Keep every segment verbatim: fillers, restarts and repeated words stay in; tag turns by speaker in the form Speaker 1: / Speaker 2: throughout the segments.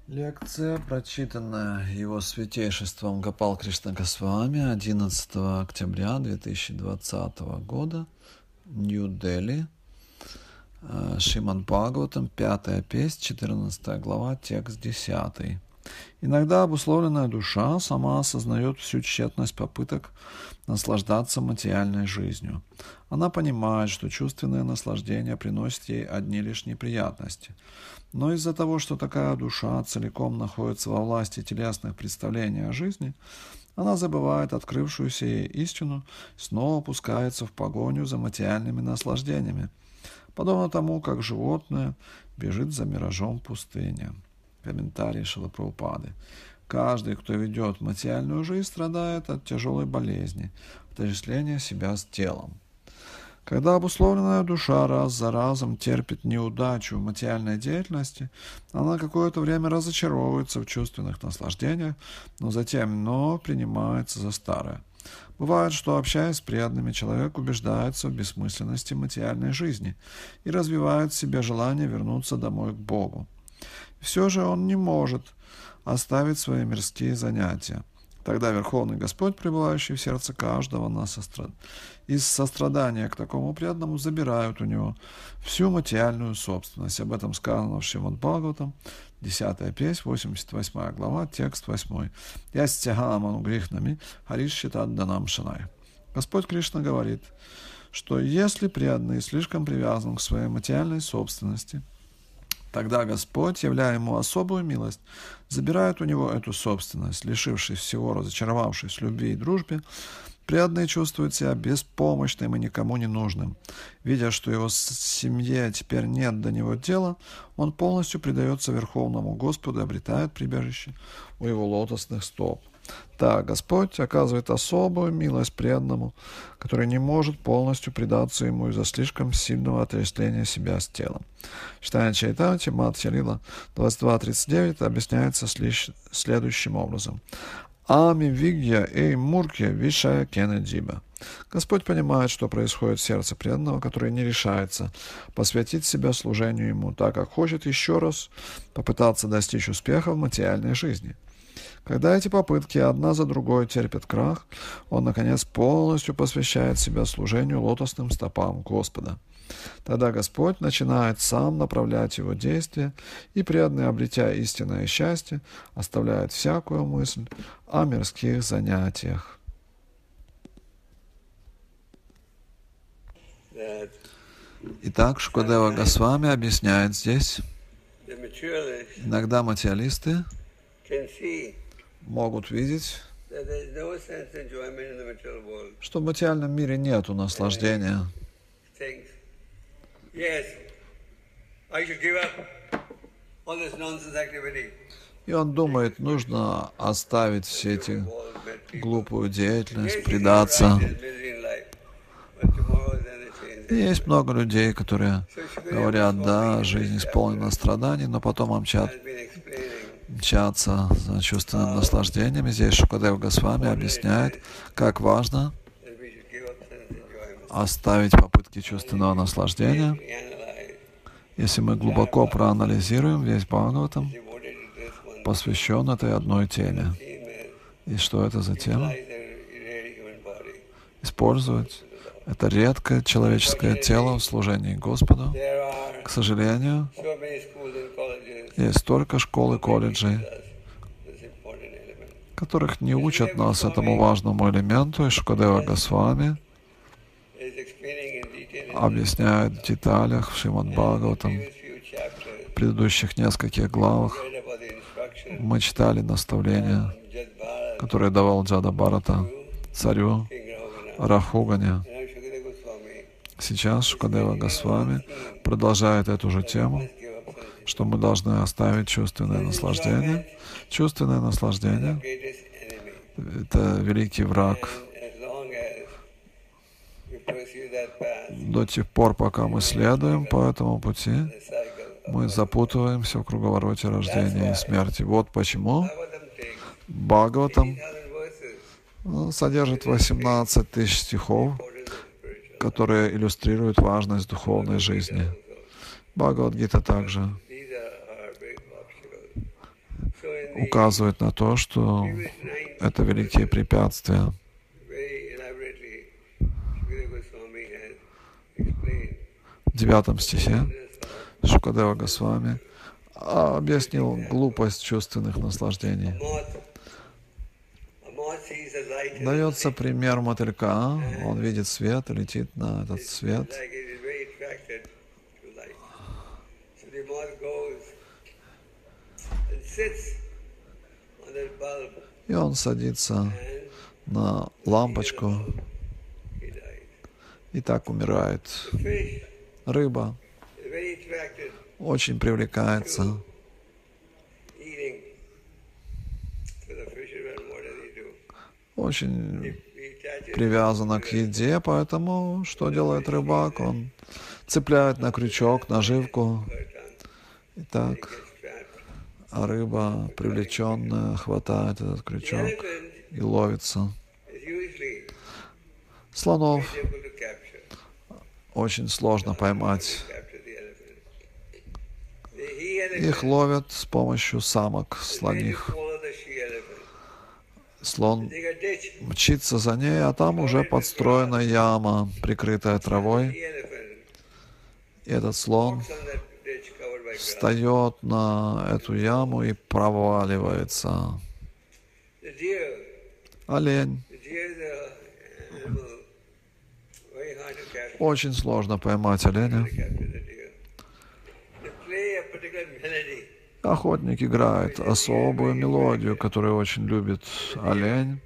Speaker 1: Лекция, прочитанная Его Святейшеством Гопал Кришна Госвами одиннадцатого октября две тысячи двадцатого года, Нью-Дели, Шримад Бхагаватам, пятая песнь, четырнадцатая глава, текст десятый. Иногда обусловленная душа сама осознает всю тщетность попыток наслаждаться материальной жизнью. Она понимает, что чувственное наслаждение приносит ей одни лишь неприятности. Но из-за того, что такая душа целиком находится во власти телесных представлений о жизни, она забывает открывшуюся ей истину и снова пускается в погоню за материальными наслаждениями, подобно тому, как животное бежит за миражом пустыни. Комментарий Шрилы Прабхупады. Каждый, кто ведет материальную жизнь, страдает от тяжелой болезни, отождествления себя с телом. Когда обусловленная душа раз за разом терпит неудачу в материальной деятельности, она какое-то время разочаровывается в чувственных наслаждениях, но затем вновь принимается за старое. Бывает, что, общаясь с преданными, человек убеждается в бессмысленности материальной жизни и развивает в себе желание вернуться домой к Богу. Все же он не может оставить свои мирские занятия. Тогда Верховный Господь, пребывающий в сердце каждого нас сострад... из сострадания к такому преданному, забирает у него всю материальную собственность. Об этом сказано в Шримад Бхагаватам, десятая песнь, восемьдесят восьмая глава, текст восьмой. «Ястягаману грихнами харишчитадданам шанай». Господь Кришна говорит, что если преданный слишком привязан к своей материальной собственности, тогда Господь, являя ему особую милость, забирает у него эту собственность. Лишившись всего, разочаровавшись в любви и дружбе, преданный чувствует себя беспомощным и никому не нужным. Видя, что его семье теперь нет до него дела, он полностью предается Верховному Господу и обретает прибежище у его лотосных стоп. Так, Господь оказывает особую милость преданному, который не может полностью предаться ему из-за слишком сильного отождествления себя с телом. Читая Чайтанья Мадхья Лила двадцать два тридцать девять объясняется следующим образом. Ами вигья эй муркья вишая кенеджиба. Господь понимает, что происходит в сердце преданного, который не решается посвятить себя служению ему, так как хочет еще раз попытаться достичь успеха в материальной жизни. Когда эти попытки одна за другой терпят крах, он, наконец, полностью посвящает себя служению лотосным стопам Господа. Тогда Господь начинает сам направлять его действия, и преданный, обретя истинное счастье, оставляет всякую мысль о мирских занятиях. Итак, Шукадева Госвами объясняет здесь, иногда материалисты могут видеть, что в материальном мире нету наслаждения. И он думает, нужно оставить все эти глупую деятельность, предаться. И есть много людей, которые говорят, да, жизнь исполнена страданий, но потом мчат, мчатся за чувственным наслаждением. И здесь Шукадева Госвами объясняет, как важно оставить попытки чувственного наслаждения. Если мы глубоко проанализируем весь Бхагаватам, посвящен этой одной теме. И что это за тема? Использовать это редкое человеческое тело в служении Господу. К сожалению, есть столько школ и колледжей, которых не учат нас этому важному элементу, и Шукадева Госвами объясняет в деталях в Шримад Бхагаватам. В предыдущих нескольких главах мы читали наставления, которые давал Джада Бхарата царю Рахугане. Сейчас Шукадева Госвами продолжает эту же тему, что мы должны оставить чувственное наслаждение. Чувственное наслаждение — это великий враг. До тех пор, пока мы следуем по этому пути, мы запутываемся в круговороте рождения и смерти. Вот почему Бхагаватам содержит восемнадцать тысяч стихов, которые иллюстрируют важность духовной жизни. Бхагавад-гита также. указывает на то, что это великие препятствия. В девятом стихе Шукадева Госвами объяснил глупость чувственных наслаждений. Дается пример мотылька. Он видит свет и летит на этот свет. И он садится на лампочку и так умирает. Рыба очень привлекается, очень привязана к еде, поэтому что делает рыбак? Он цепляет на крючок наживку. И так а рыба, привлеченная, хватает этот крючок и ловится. Слонов очень сложно поймать. Их ловят с помощью самок слоних. Слон мчится за ней, а там уже подстроена яма, прикрытая травой. И этот слон встает на эту яму и проваливается. Олень. Очень сложно поймать оленя. Охотник играет особую мелодию, которую очень любит олень.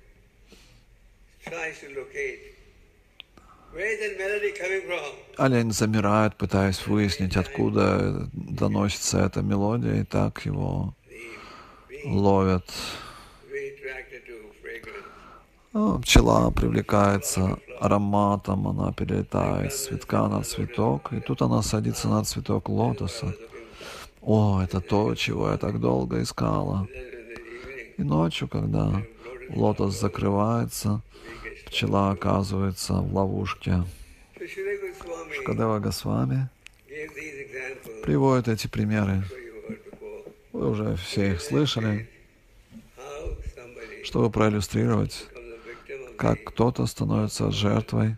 Speaker 1: Олень замирает, пытаясь выяснить, откуда доносится эта мелодия, и так его ловят. Ну, пчела привлекается ароматом, она перелетает с цветка на цветок, и тут она садится на цветок лотоса. О, это то, чего я так долго искала. И ночью, когда лотос закрывается, пчела оказывается в ловушке. Шукадева Госвами приводит эти примеры. Вы уже все их слышали, чтобы проиллюстрировать, как кто-то становится жертвой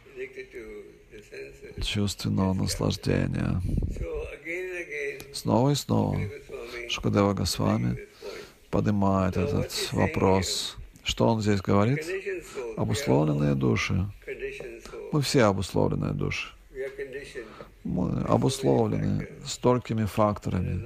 Speaker 1: чувственного наслаждения. Снова и снова Шукадева Госвами поднимает этот вопрос. Что он здесь говорит? Обусловленные души. Мы все обусловленные души. Мы обусловлены столькими факторами.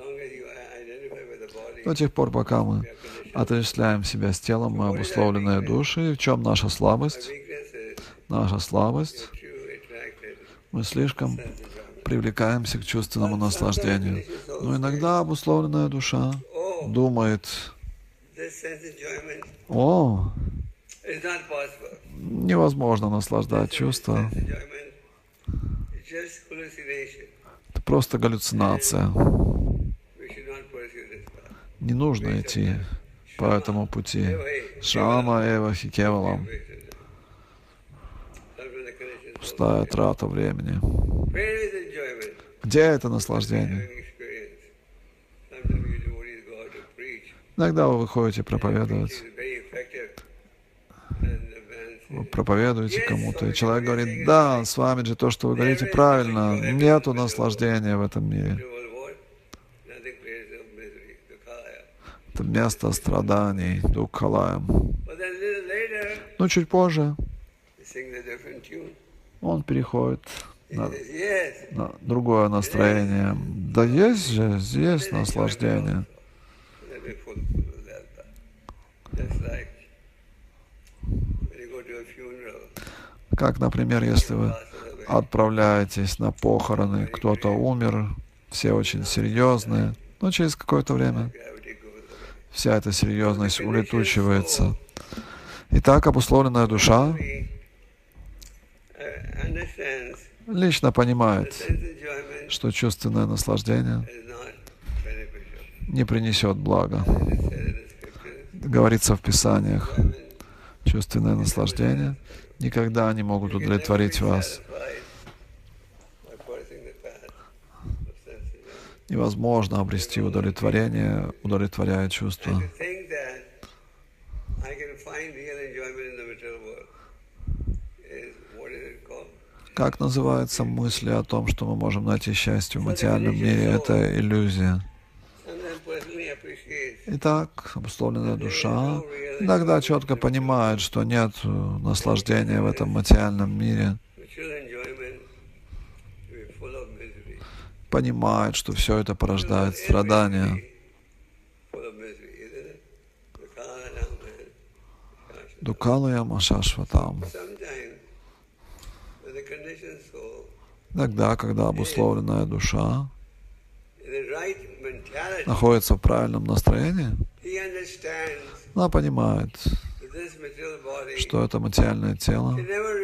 Speaker 1: До тех пор, пока мы отождествляем себя с телом, мы обусловленные души. И в чем наша слабость? Наша слабость. Мы слишком привлекаемся к чувственному наслаждению. Но иногда обусловленная душа думает: о, невозможно наслаждать чувства. Это просто галлюцинация. Не нужно идти по этому пути. Шама эва хикевалам. Пустая трата времени. Где это наслаждение? Иногда вы выходите проповедовать. Вы проповедуете кому-то, и человек говорит: да, с вами же то, что вы говорите, правильно. Нету наслаждения в этом мире. Это место страданий, дукхалаям. Но чуть позже он переходит на, на другое настроение. Да есть же здесь наслаждение. Как, например, если вы отправляетесь на похороны, кто-то умер, все очень серьезные, но через какое-то время вся эта серьезность улетучивается. Итак, обусловленная душа лично понимает, что чувственное наслаждение не принесет блага. Говорится в Писаниях, чувственное наслаждение никогда не могут удовлетворить вас. невозможно обрести удовлетворение, удовлетворяя чувства. Как называется мысль о том, что мы можем найти счастье в материальном мире? Это иллюзия. Итак, обусловленная душа иногда четко понимает, что нет наслаждения в этом материальном мире, понимает, что все это порождает страдания. Дукалаям ашашватам. Иногда, когда обусловленная душа находится в правильном настроении, она понимает, что это материальное тело.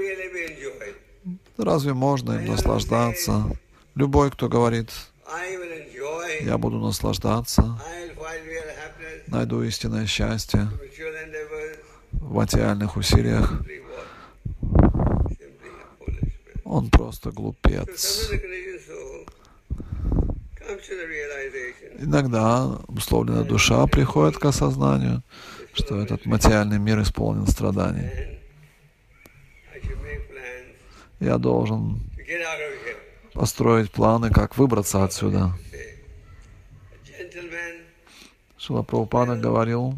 Speaker 1: Разве можно им наслаждаться? Любой, кто говорит, я буду наслаждаться, найду истинное счастье в материальных усилиях, он просто глупец. Иногда обусловленная душа приходит к осознанию, что этот материальный мир исполнен страданий. Я должен построить планы, как выбраться отсюда. Шрила Прабхупада говорил,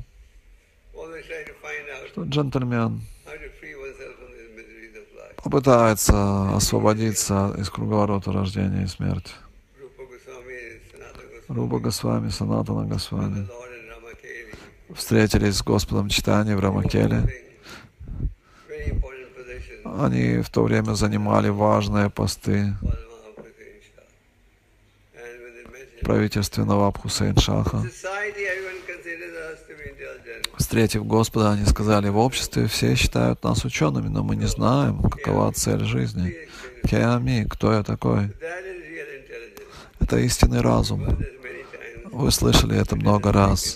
Speaker 1: что джентльмен попытается освободиться из круговорота рождения и смерти. Рупа Госвами, Санатана Госвами встретились с Господом Чайтаньей в Рамакеле. Они в то время занимали важные посты правительства Наваб Хусейн Шаха. Встретив Господа, они сказали, в обществе все считают нас учеными, но мы не знаем, какова цель жизни. Кеами, кто я такой? Это истинный разум. Вы слышали это много раз.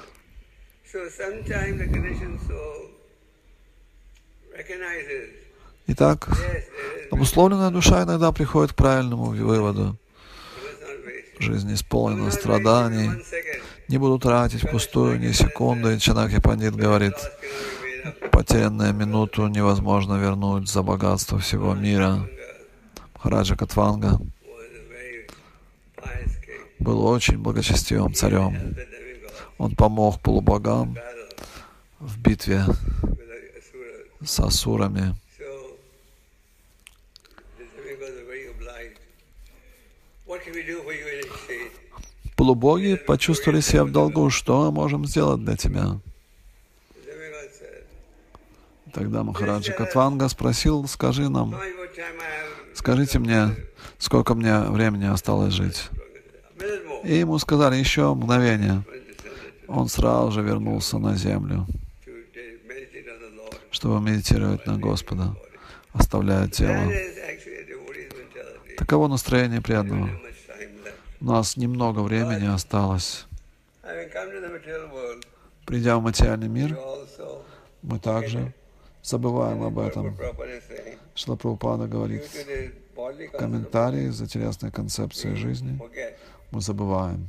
Speaker 1: Итак, обусловленная душа иногда приходит к правильному выводу. Жизнь исполнена страданий. Не буду тратить впустую ни секунды. Чанакья Пандит говорит, потерянную минуту невозможно вернуть за богатство всего мира. Махараджа Катванга был очень благочестивым царем. Он помог полубогам в битве с асурами. Полубоги почувствовали себя в долгу. Что мы можем сделать для тебя? Тогда Махараджа Катванга спросил, скажи нам, скажите мне, сколько мне времени осталось жить? И ему сказали, еще мгновение. Он сразу же вернулся на землю, чтобы медитировать на Господа, оставляя тело. Таково настроение преданного. У нас немного времени осталось. Придя в материальный мир, мы также забываем об этом. Шрила Прабхупада говорит, в комментарии за телесной концепцией жизни мы забываем,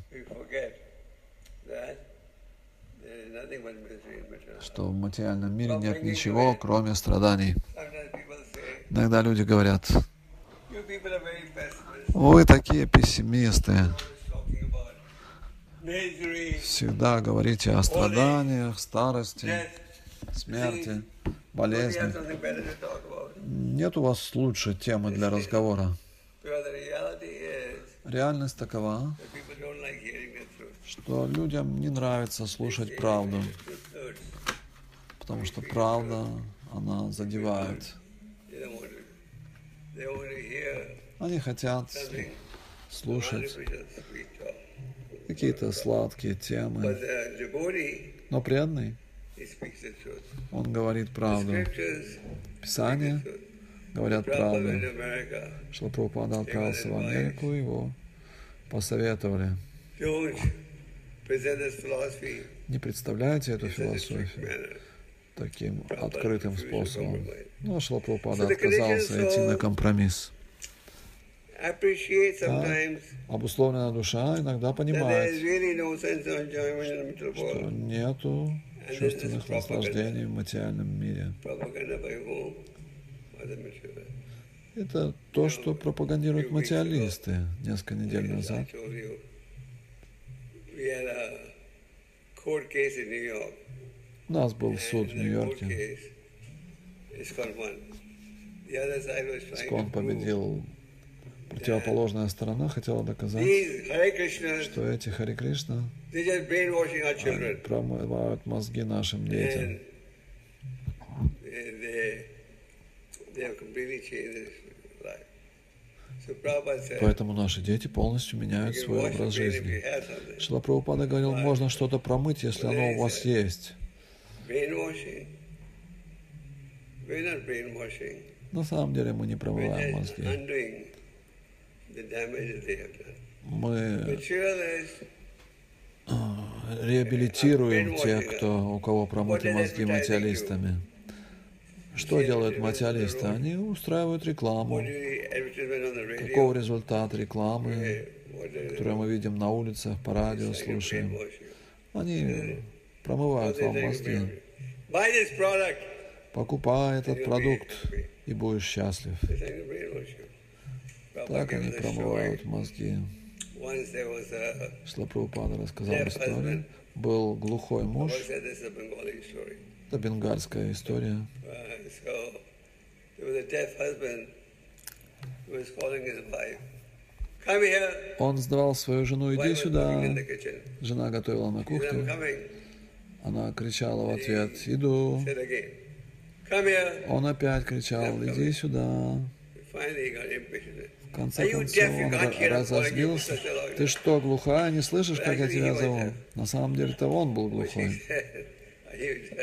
Speaker 1: что в материальном мире нет ничего, кроме страданий. Иногда люди говорят, вы такие пессимисты. Всегда говорите о страданиях, старости, смерти, болезни. Нет у вас лучшей темы для разговора. Реальность такова, что людям не нравится слушать правду, потому что правда, она задевает. Они хотят слушать какие-то сладкие темы, но преданный, он говорит правду. Писания говорят правду. Шрила Прабхупада отправился в Америку, его посоветовали. Не представляете эту философию таким открытым способом. Но Шрила Прабхупада отказался идти на компромисс.
Speaker 2: appreciate
Speaker 1: Так,
Speaker 2: sometimes
Speaker 1: обусловленная душа иногда
Speaker 2: that there is
Speaker 1: понимает,
Speaker 2: really no sense of enjoyment in the material
Speaker 1: что
Speaker 2: world.
Speaker 1: нету
Speaker 2: And this is
Speaker 1: чувственных
Speaker 2: propaganda.
Speaker 1: наслаждений в материальном мире.
Speaker 2: Propaganda by whom? By the material.
Speaker 1: Это то, что пропагандируют материалисты. Несколько недель
Speaker 2: Yes, I
Speaker 1: назад
Speaker 2: told you. We had a court case in New York.
Speaker 1: у нас был суд
Speaker 2: And
Speaker 1: в
Speaker 2: in the court
Speaker 1: Нью-Йорке.
Speaker 2: case, ISKCON won. The other side was trying
Speaker 1: ИСККОН
Speaker 2: to prove
Speaker 1: победил. Противоположная сторона хотела доказать,
Speaker 2: these Hare Krishnas,
Speaker 1: что эти Харе Кришна
Speaker 2: they're just brainwashing our
Speaker 1: они
Speaker 2: children.
Speaker 1: промывают мозги нашим детям.
Speaker 2: And they, they, they have completely changed their life. So Prabhupada said,
Speaker 1: Поэтому наши дети полностью
Speaker 2: you
Speaker 1: меняют
Speaker 2: can
Speaker 1: свой
Speaker 2: wash your
Speaker 1: образ
Speaker 2: brain if
Speaker 1: жизни.
Speaker 2: you have something.
Speaker 1: Шрила Прабхупада говорил, можно что-то промыть, если оно у вас есть.
Speaker 2: Brainwashing. We're not brainwashing.
Speaker 1: На самом деле мы не
Speaker 2: We're
Speaker 1: промываем
Speaker 2: just
Speaker 1: мозги.
Speaker 2: undoing the damage that they have done.
Speaker 1: Мы
Speaker 2: Materialists,
Speaker 1: реабилитируем тех, кто, у кого промыты мозги материалистами. Что делают материалисты? Они устраивают рекламу.
Speaker 2: what do you advertisement on the
Speaker 1: Каков
Speaker 2: radio?
Speaker 1: результат рекламы,
Speaker 2: What do
Speaker 1: которую мы видим на улицах, по радио
Speaker 2: they
Speaker 1: слушаем?
Speaker 2: brainwash you?
Speaker 1: Они промывают
Speaker 2: What
Speaker 1: вам
Speaker 2: they
Speaker 1: мозги.
Speaker 2: brainwash you? Buy this product.
Speaker 1: Покупай этот продукт и будешь счастлив.
Speaker 2: They're trying to brainwash you. Prabhupada
Speaker 1: Так
Speaker 2: gave
Speaker 1: они
Speaker 2: us a
Speaker 1: промывают
Speaker 2: story.
Speaker 1: мозги.
Speaker 2: Once there was a
Speaker 1: Шрила Прабхупада рассказал
Speaker 2: Deaf
Speaker 1: историю.
Speaker 2: husband.
Speaker 1: Был глухой муж.
Speaker 2: Prabhupada said this is a Bengali story.
Speaker 1: Это бенгальская история.
Speaker 2: Uh, so there was a deaf husband who was calling his wife. Come here.
Speaker 1: Он звал свою жену, иди
Speaker 2: Wife was
Speaker 1: сюда.
Speaker 2: cooking in the kitchen.
Speaker 1: Жена готовила на
Speaker 2: He said, I'm
Speaker 1: кухне.
Speaker 2: coming.
Speaker 1: Она кричала в ответ, иду.
Speaker 2: Said again. Come here.
Speaker 1: Он опять кричал, иди сюда.
Speaker 2: Finally he got impatient.
Speaker 1: В конце
Speaker 2: Are you
Speaker 1: концов
Speaker 2: deaf? You
Speaker 1: он
Speaker 2: can't hear
Speaker 1: ра-
Speaker 2: I'm calling you for
Speaker 1: разозлился.
Speaker 2: such a long
Speaker 1: Ты
Speaker 2: time.
Speaker 1: что, глухая, не слышишь, как я
Speaker 2: Actually,
Speaker 1: тебя
Speaker 2: he was
Speaker 1: зову?
Speaker 2: deaf.
Speaker 1: На самом деле-то он был
Speaker 2: But she
Speaker 1: глухой.
Speaker 2: said, are you deaf?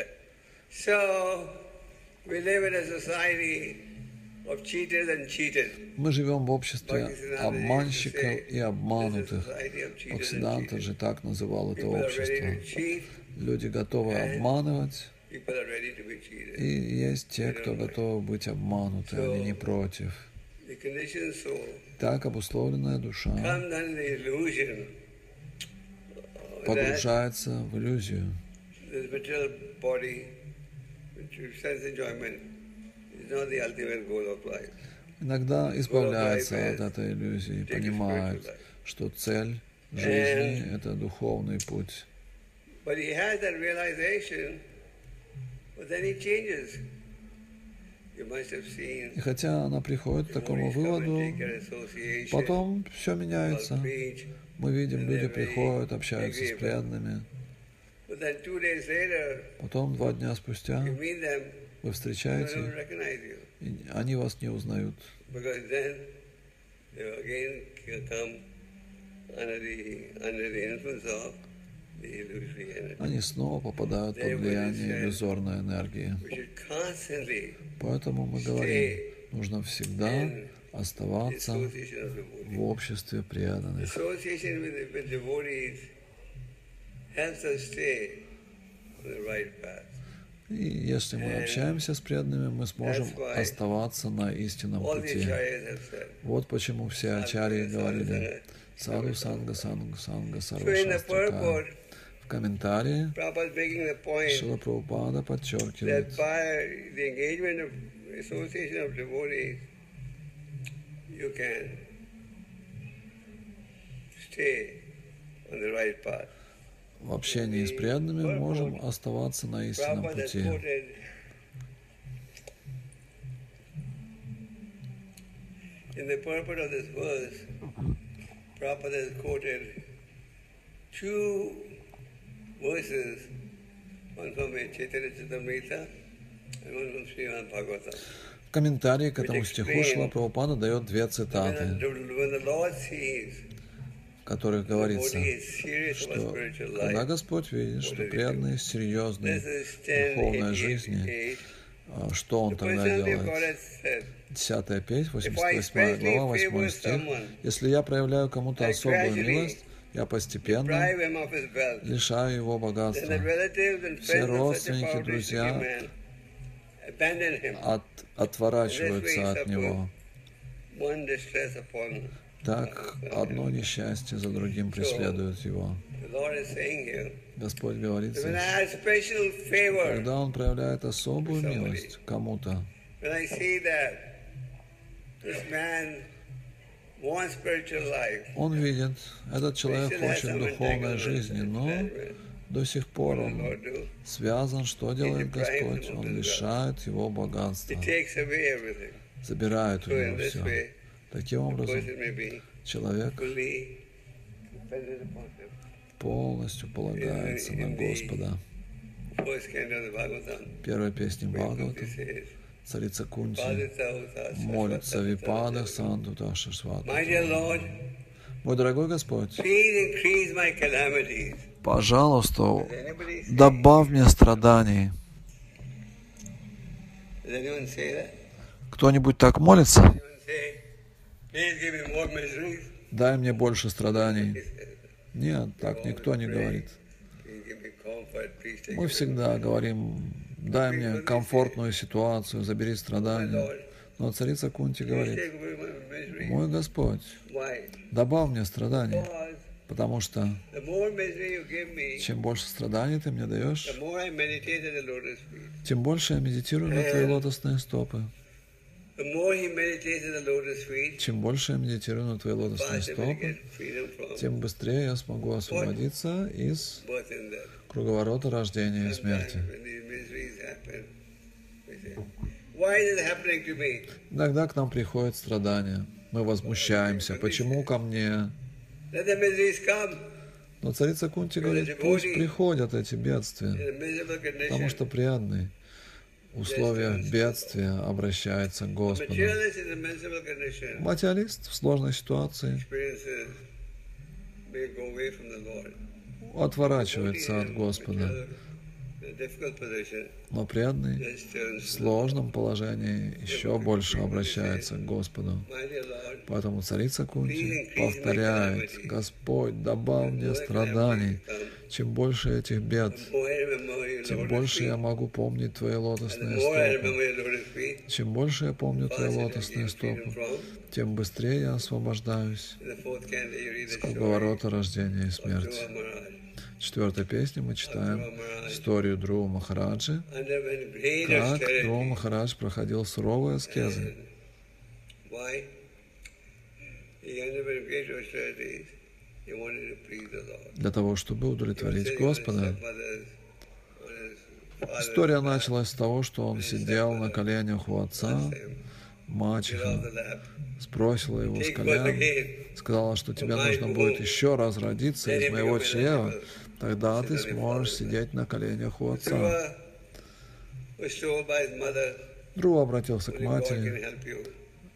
Speaker 2: So we live in a society of cheaters and cheated.
Speaker 1: Мы живем в обществе обманщиков и обманутых. Оксиданта же так называл это
Speaker 2: People are ready
Speaker 1: общество.
Speaker 2: to cheat.
Speaker 1: Люди готовы обманывать,
Speaker 2: People are ready to be cheated.
Speaker 1: и есть те, кто готовы быть обмануты, они не против.
Speaker 2: The conditioned soul
Speaker 1: Так обусловленная душа
Speaker 2: comes under the illusion that
Speaker 1: погружается в иллюзию.
Speaker 2: this material body, which is sense enjoyment, is not the ultimate goal of life.
Speaker 1: Иногда избавляется от этой иллюзии, понимает, что цель жизни – это духовный путь.
Speaker 2: But he has that realization, but then he changes. You must have seen
Speaker 1: И хотя она приходит к такому
Speaker 2: devotees come and
Speaker 1: выводу,
Speaker 2: take an association,
Speaker 1: потом все
Speaker 2: or
Speaker 1: меняется.
Speaker 2: preach,
Speaker 1: Мы видим, люди приходят, общаются с преданными.
Speaker 2: but then two days later,
Speaker 1: Потом, два дня спустя,
Speaker 2: you meet them,
Speaker 1: вы
Speaker 2: they
Speaker 1: встречаете
Speaker 2: don't
Speaker 1: их,
Speaker 2: recognize you.
Speaker 1: и они вас не узнают.
Speaker 2: Because then they will again come under the, under the influence of the illusory energy.
Speaker 1: Они снова попадают под влияние иллюзорной энергии.
Speaker 2: We should constantly
Speaker 1: Поэтому мы говорим, нужно всегда
Speaker 2: in the
Speaker 1: оставаться
Speaker 2: association of devotees.
Speaker 1: в обществе преданных.
Speaker 2: Association with, with devotees helps us stay on the right path.
Speaker 1: И если мы общаемся с преданными, мы сможем оставаться на истинном
Speaker 2: All the
Speaker 1: пути.
Speaker 2: acharyas have said.
Speaker 1: Вот почему все ачарьи говорили «Саду, санга, санга, санга,
Speaker 2: So in
Speaker 1: сарва
Speaker 2: the
Speaker 1: шастракая».
Speaker 2: purport,
Speaker 1: В комментарии
Speaker 2: Prabhupada is making the point
Speaker 1: Шрила Прабхупада подчеркивает,
Speaker 2: that by the engagement of association of devotees, you can stay on the right path.
Speaker 1: в общении с преданными мы можем оставаться на истинном
Speaker 2: Prabhupada has
Speaker 1: пути.
Speaker 2: quoted in the purport of this verse, Prabhupada has quoted two verses, one from Chaitanya Charitamrita and one from Srimad Bhagavatam.
Speaker 1: В комментарии к этому стиху Шрила Прабхупада дает две
Speaker 2: When
Speaker 1: цитаты,
Speaker 2: the, when the Lord sees
Speaker 1: в которых
Speaker 2: the
Speaker 1: говорится,
Speaker 2: devotee is serious about
Speaker 1: что
Speaker 2: spiritual
Speaker 1: когда
Speaker 2: life,
Speaker 1: Господь видит, что преданные серьезны
Speaker 2: this is ten
Speaker 1: духовной
Speaker 2: eighty-eight
Speaker 1: жизни,
Speaker 2: eight.
Speaker 1: а что Он
Speaker 2: The
Speaker 1: тогда
Speaker 2: personality of
Speaker 1: делает?
Speaker 2: God has said,
Speaker 1: Десятая песнь,
Speaker 2: if I
Speaker 1: восемьдесят восьмая глава,
Speaker 2: especially
Speaker 1: восьмой
Speaker 2: favor
Speaker 1: стих.
Speaker 2: someone,
Speaker 1: Если я проявляю кому-то
Speaker 2: I
Speaker 1: особую
Speaker 2: gradually
Speaker 1: милость, я постепенно
Speaker 2: deprive him of his wealth,
Speaker 1: лишаю его
Speaker 2: then
Speaker 1: богатства.
Speaker 2: the relatives and
Speaker 1: Все
Speaker 2: friends of such a
Speaker 1: родственники,
Speaker 2: poverty-stricken
Speaker 1: друзья
Speaker 2: man abandon him.
Speaker 1: от, отворачиваются от него.
Speaker 2: one distress upon
Speaker 1: так одно несчастье за другим преследует его.
Speaker 2: the Lord is saying here.
Speaker 1: Господь говорит
Speaker 2: When I
Speaker 1: здесь,
Speaker 2: have special favor,
Speaker 1: когда Он проявляет особую милость кому-то,
Speaker 2: when I see that this man wants spiritual life,
Speaker 1: Он видит, этот человек
Speaker 2: still has
Speaker 1: хочет
Speaker 2: some
Speaker 1: духовной
Speaker 2: entanglement
Speaker 1: жизни,
Speaker 2: and
Speaker 1: но
Speaker 2: attachment.
Speaker 1: до сих пор
Speaker 2: What does the
Speaker 1: он
Speaker 2: Lord do?
Speaker 1: связан. Что делает Господь? Он лишает его
Speaker 2: He
Speaker 1: богатства,
Speaker 2: takes away everything.
Speaker 1: забирает у
Speaker 2: So in
Speaker 1: него
Speaker 2: this
Speaker 1: все.
Speaker 2: way,
Speaker 1: Таким
Speaker 2: the
Speaker 1: образом,
Speaker 2: person may be
Speaker 1: человек
Speaker 2: fully dependent upon him.
Speaker 1: полностью полагается на Господа.
Speaker 2: First canto of the Bhagavatam,
Speaker 1: Первая песня
Speaker 2: where Kunti
Speaker 1: Бхагаватам,
Speaker 2: says,
Speaker 1: царица Кунти
Speaker 2: "Padita
Speaker 1: молится в
Speaker 2: uta
Speaker 1: Випадах Сантута Шашвата.
Speaker 2: My dear Lord,
Speaker 1: Мой дорогой Господь,
Speaker 2: please increase my calamities.
Speaker 1: пожалуйста,
Speaker 2: Does anybody say,
Speaker 1: добавь мне страданий.
Speaker 2: does anyone say that?
Speaker 1: Кто-нибудь так молится?
Speaker 2: Anyone say, please give me more miseries?
Speaker 1: Дай мне больше
Speaker 2: He
Speaker 1: страданий.
Speaker 2: says,
Speaker 1: Нет, так никто не говорит.
Speaker 2: please give me comfort, please take
Speaker 1: Мы
Speaker 2: away
Speaker 1: всегда говорим, дай мне комфортную ситуацию, забери
Speaker 2: my
Speaker 1: страдания.
Speaker 2: Lord.
Speaker 1: Но царица Кунти
Speaker 2: Please
Speaker 1: говорит,
Speaker 2: take away my misery.
Speaker 1: мой Господь,
Speaker 2: Why?
Speaker 1: добавь мне страданий,
Speaker 2: Because
Speaker 1: потому что
Speaker 2: the more misery you give me,
Speaker 1: чем больше страданий ты мне даешь,
Speaker 2: the more I meditate at the lotus feet.
Speaker 1: тем больше я медитирую на твои лотосные стопы.
Speaker 2: The more he meditates at the lotus feet,
Speaker 1: Чем больше я медитирую на твои лотосные
Speaker 2: faster will he
Speaker 1: стопы,
Speaker 2: get freedom from
Speaker 1: тем быстрее я смогу освободиться из
Speaker 2: birth and death.
Speaker 1: круговорота рождения и смерти.
Speaker 2: Sometimes when these miseries happen, we say, why is it happening to me?
Speaker 1: Иногда к нам приходят страдания. Мы возмущаемся. Почему ко мне?
Speaker 2: Let the miseries come
Speaker 1: Но царица Кунти говорит, пусть приходят эти бедствия,
Speaker 2: in a miserable
Speaker 1: потому
Speaker 2: condition.
Speaker 1: что преданный в условиях бедствия обращается к Господу.
Speaker 2: Materialist in a miserable condition
Speaker 1: Материалист в сложной ситуации
Speaker 2: experiences may go away from the Lord.
Speaker 1: отворачивается от Господа,
Speaker 2: In a difficult position,
Speaker 1: но преданный
Speaker 2: just turns
Speaker 1: в
Speaker 2: to the
Speaker 1: сложном положении еще больше обращается к Господу.
Speaker 2: My dear Lord,
Speaker 1: Поэтому царица Кунти повторяет, Господь, добавь мне страданий. Чем больше этих бед,
Speaker 2: more I remember your
Speaker 1: тем
Speaker 2: lotus
Speaker 1: больше я
Speaker 2: feet,
Speaker 1: могу помнить Твои
Speaker 2: and the
Speaker 1: лотосные
Speaker 2: more I
Speaker 1: стопы.
Speaker 2: remember your lotus feet,
Speaker 1: Чем больше я помню Твои
Speaker 2: faster I
Speaker 1: лотосные
Speaker 2: gain freedom
Speaker 1: стопы,
Speaker 2: from.
Speaker 1: тем быстрее я освобождаюсь
Speaker 2: In the fourth canto, you read
Speaker 1: с
Speaker 2: the story
Speaker 1: круговорота рождения и
Speaker 2: of
Speaker 1: смерти.
Speaker 2: Dhruva Maharaj.
Speaker 1: В четвертой песне мы читаем историю Друва Махараджи,
Speaker 2: Underwent great
Speaker 1: как Друва
Speaker 2: austerity.
Speaker 1: Махарадж проходил суровые аскезы.
Speaker 2: And why? He underwent great austerities. He wanted to please the Lord.
Speaker 1: Для того, чтобы
Speaker 2: He was
Speaker 1: удовлетворить
Speaker 2: sitting on his
Speaker 1: Господа.
Speaker 2: stepmother's- on his father's
Speaker 1: История
Speaker 2: lap.
Speaker 1: началась с того, что он сидел на коленях у отца,
Speaker 2: Asked him, Get off
Speaker 1: мачеха
Speaker 2: the lap.
Speaker 1: сбросила его с
Speaker 2: Take birth
Speaker 1: колен,
Speaker 2: again.
Speaker 1: сказала, что тебе нужно будет еще раз родиться из моего чрева, тогда ты сможешь сидеть на коленях у отца.
Speaker 2: Dhruva was told by his mother,
Speaker 1: Друва обратился к
Speaker 2: only God can
Speaker 1: матери.
Speaker 2: help you.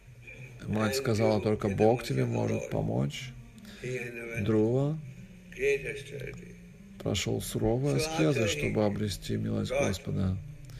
Speaker 1: Мать сказала, только Бог тебе может помочь.
Speaker 2: He underwent
Speaker 1: Друва
Speaker 2: great austerity.
Speaker 1: прошел суровые аскезы, чтобы обрести милость Господа.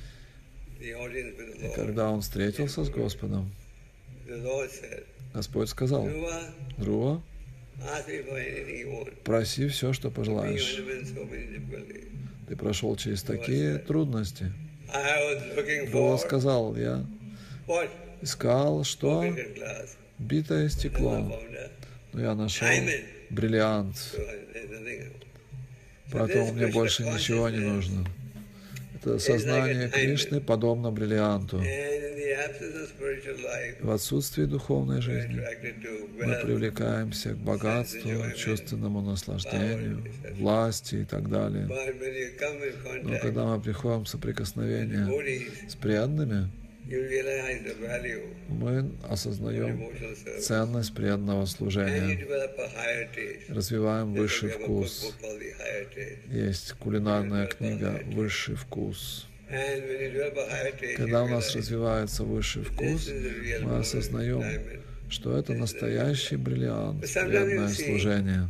Speaker 2: The audience with the
Speaker 1: И
Speaker 2: Lord.
Speaker 1: когда он встретился с Господом,
Speaker 2: The Lord said,
Speaker 1: Господь сказал,
Speaker 2: Dhruva,
Speaker 1: Друва,
Speaker 2: ask me for anything you want.
Speaker 1: проси все, что
Speaker 2: You
Speaker 1: пожелаешь.
Speaker 2: underwent so many difficulties.
Speaker 1: Ты прошел через такие трудности.
Speaker 2: I was looking
Speaker 1: Друва
Speaker 2: for
Speaker 1: сказал, я
Speaker 2: what?
Speaker 1: искал, что
Speaker 2: Broken glass.
Speaker 1: битое
Speaker 2: And I
Speaker 1: стекло,
Speaker 2: found that.
Speaker 1: но я нашел
Speaker 2: Diamond.
Speaker 1: бриллиант.
Speaker 2: So there's nothing else.
Speaker 1: Поэтому мне больше ничего не нужно. Это сознание Кришны подобно бриллианту.
Speaker 2: And in the absence of spiritual life,
Speaker 1: В отсутствии духовной
Speaker 2: we're
Speaker 1: жизни
Speaker 2: attracted to
Speaker 1: мы
Speaker 2: wealth,
Speaker 1: привлекаемся к богатству, чувственному наслаждению, власти и так далее.
Speaker 2: but when you come in
Speaker 1: Но
Speaker 2: contact
Speaker 1: когда мы приходим в
Speaker 2: with
Speaker 1: соприкосновение
Speaker 2: devotees,
Speaker 1: с преданными,
Speaker 2: you realize the value
Speaker 1: мы
Speaker 2: of
Speaker 1: осознаем
Speaker 2: devotional service.
Speaker 1: ценность преданного
Speaker 2: And you
Speaker 1: служения,
Speaker 2: develop a higher taste.
Speaker 1: развиваем
Speaker 2: There's a
Speaker 1: высший
Speaker 2: we have a
Speaker 1: вкус.
Speaker 2: cookbook called the higher taste.
Speaker 1: Есть кулинарная книга «Высший вкус».
Speaker 2: And when you develop a higher taste, you
Speaker 1: Когда у нас
Speaker 2: realize
Speaker 1: развивается высший
Speaker 2: this
Speaker 1: вкус,
Speaker 2: is the real
Speaker 1: мы
Speaker 2: golden
Speaker 1: осознаем,
Speaker 2: diamond.
Speaker 1: что это настоящий бриллиант,
Speaker 2: But sometimes
Speaker 1: преданное
Speaker 2: you see-
Speaker 1: служение.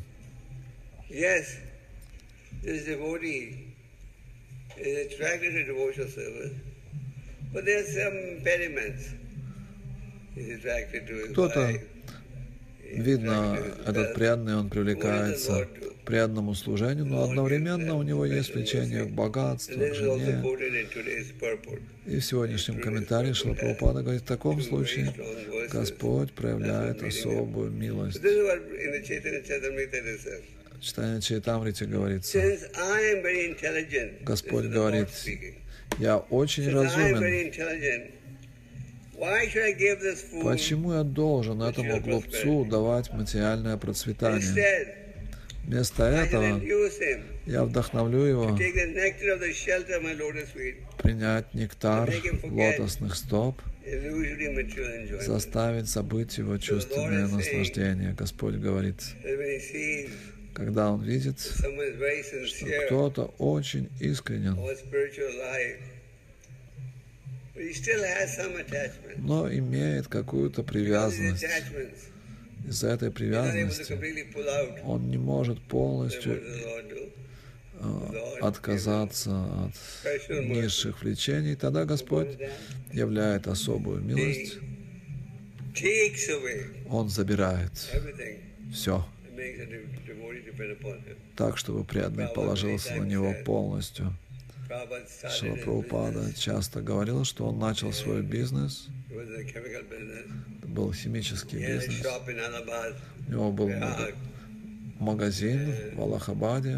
Speaker 2: Yes, this devotee is attracted to devotional service, but there are some impediments. He's attracted to his
Speaker 1: Кто-то,
Speaker 2: wife. He's
Speaker 1: видно,
Speaker 2: attracted to his
Speaker 1: этот
Speaker 2: wealth.
Speaker 1: преданный, он
Speaker 2: What does the
Speaker 1: привлекается
Speaker 2: Lord do?
Speaker 1: преданному служению, но одновременно у него есть влечение к богатству, к жене. И в сегодняшнем комментарии Шрила Прабхупада говорит, в таком случае Господь проявляет особую милость. В Читании Чайтамрите говорится, Господь говорит, я очень разумен. Почему я должен этому глупцу давать материальное процветание? Вместо этого я вдохновлю его принять нектар лотосных стоп, заставить забыть его чувственное наслаждение. Господь говорит, когда он видит, что кто-то очень искренен, но имеет какую-то привязанность. Из-за этой привязанности он не может полностью отказаться от низших влечений. Тогда Господь являет особую милость. Он забирает все, так, чтобы преданный положился на него полностью. Шрила Прабхупада часто говорил, что он начал свой бизнес. Это был химический бизнес. У него был магазин в Аллахабаде.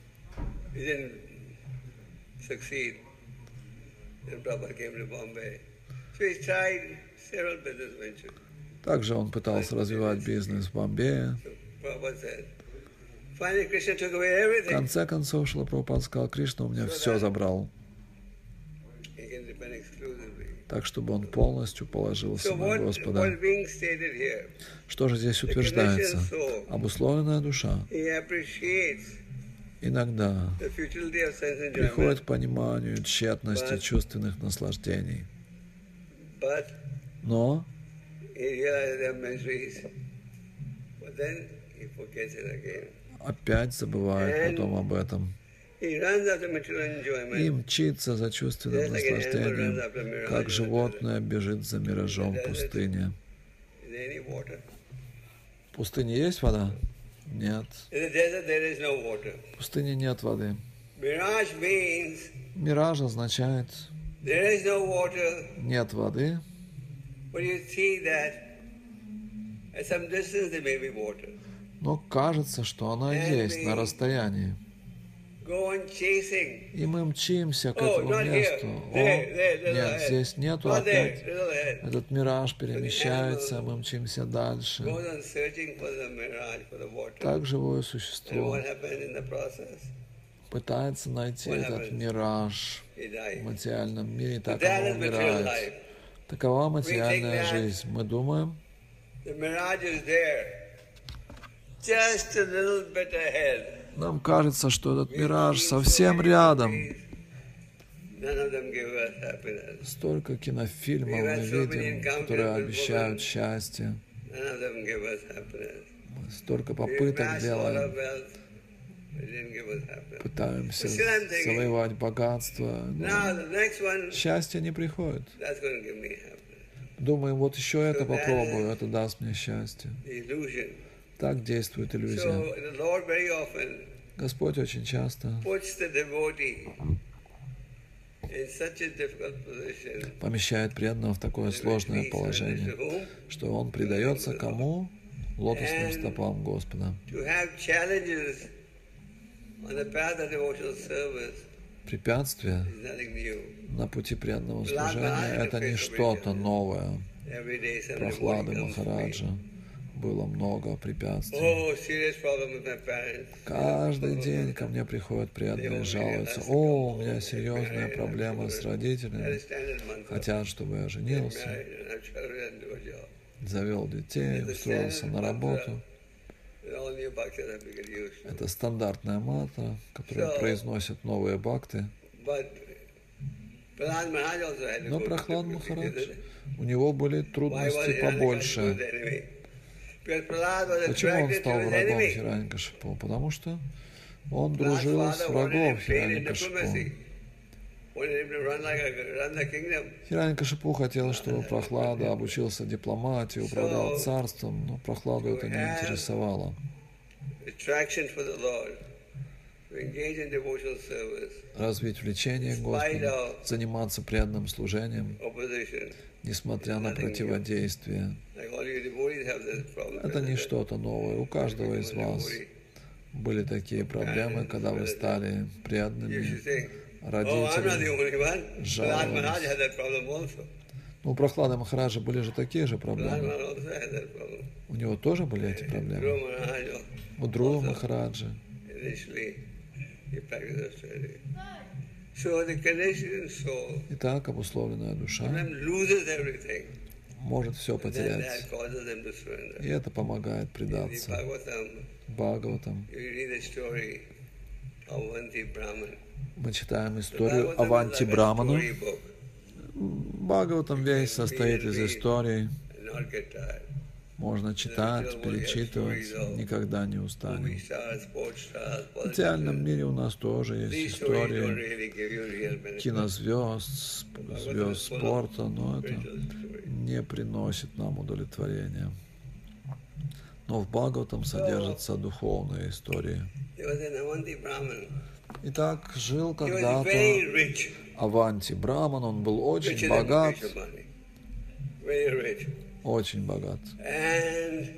Speaker 1: Также он пытался развивать бизнес в Бомбее. В конце концов, Шрила Прабхупада сказал, Кришна у меня все забрал, так, чтобы он полностью положился на Господа. Что же здесь утверждается? Обусловленная душа иногда приходит к пониманию тщетности чувственных наслаждений. Но опять забывает потом об этом и мчится за чувственным наслаждением, как животное бежит за миражом пустыни. В пустыне есть вода? Нет. В пустыне нет воды. Мираж означает нет воды, но кажется, что она есть на расстоянии. И мы мчимся к этому месту. О, нет, здесь нету опять. Этот мираж перемещается, мы мчимся дальше. Так живое существо пытается найти этот мираж в материальном мире, так оно умирает. Такова материальная жизнь. Мы думаем, нам кажется, что этот мираж совсем рядом. Столько кинофильмов мы видим, которые обещают счастье. Столько попыток делаем. Пытаемся завоевать богатство. Но счастье не приходит. Думаем, вот еще это попробую, это даст мне счастье. Так действует иллюзия. Господь очень часто помещает преданного в такое сложное положение, что он предается кому? Лотосным стопам Господа. Препятствия на пути преданного служения — это не что-то новое. Прохлады Махараджа было много препятствий. Каждый день ко мне приходят преданные, жалуются: о, у меня серьезная проблема с родителями, хотят, чтобы я женился, завел детей, устроился на работу. Это стандартная мантра, которую произносят новые бхакты. Но Прохлад Махарадж, у него были трудности побольше. Почему он стал врагом Хираньякашипу? Потому что он дружил с врагом Хираньякашипу. Хираньякашипу хотел, чтобы Прохлада обучился дипломатии, управлял царством, но Прохладу это не интересовало.
Speaker 2: attraction for the Lord, to engage in devotional service,
Speaker 1: развить влечение к Господу, заниматься преданным служением,
Speaker 2: opposition.
Speaker 1: несмотря на противодействие.
Speaker 2: Like all you devotees have this problem.
Speaker 1: Это не что-то новое. У каждого из вас были такие проблемы, когда вы стали
Speaker 2: You
Speaker 1: преданными,
Speaker 2: should think, oh, I'm not the
Speaker 1: родители
Speaker 2: only one. Prahlad
Speaker 1: жаловались.
Speaker 2: Maharaj had that problem also.
Speaker 1: Ну, у Прохлады Махараджа были же такие же
Speaker 2: Prahlad
Speaker 1: проблемы.
Speaker 2: Maharaj also had that problem.
Speaker 1: У него тоже были эти проблемы.
Speaker 2: Dhruva Maharaj
Speaker 1: У Друва
Speaker 2: also
Speaker 1: Махараджа.
Speaker 2: initially he practiced austerity. So the conditioned soul
Speaker 1: Итак, обусловленная душа
Speaker 2: sometimes loses everything.
Speaker 1: может все
Speaker 2: And then
Speaker 1: потерять.
Speaker 2: that causes them to surrender.
Speaker 1: И это помогает
Speaker 2: In the
Speaker 1: предаться.
Speaker 2: Bhagavatam,
Speaker 1: Бхагаватам.
Speaker 2: you read the story of Avanti Brahman.
Speaker 1: Мы читаем
Speaker 2: The
Speaker 1: историю
Speaker 2: Bhagavatam
Speaker 1: Аванти
Speaker 2: is like a
Speaker 1: Браману.
Speaker 2: storybook
Speaker 1: Бхагаватам весь состоит из историй.
Speaker 2: and not get tired.
Speaker 1: Можно читать, перечитывать, никогда не
Speaker 2: Movie
Speaker 1: устанем.
Speaker 2: stars, sports stars,
Speaker 1: В
Speaker 2: politicians.
Speaker 1: идеальном мире у нас тоже
Speaker 2: These
Speaker 1: есть
Speaker 2: stories don't
Speaker 1: истории
Speaker 2: really give you real benefit.
Speaker 1: кинозвезд, сп- звезд спорта, но это
Speaker 2: Spiritual story.
Speaker 1: не приносит нам удовлетворения. Но в Бхагаватам содержатся духовные истории.
Speaker 2: There was an Avanti Brahman.
Speaker 1: Итак, жил
Speaker 2: He was
Speaker 1: когда-то
Speaker 2: very rich.
Speaker 1: Аванти Браман, он был очень
Speaker 2: Richer than
Speaker 1: богат,
Speaker 2: Mukesh Ambani. Very rich.
Speaker 1: очень богат.
Speaker 2: And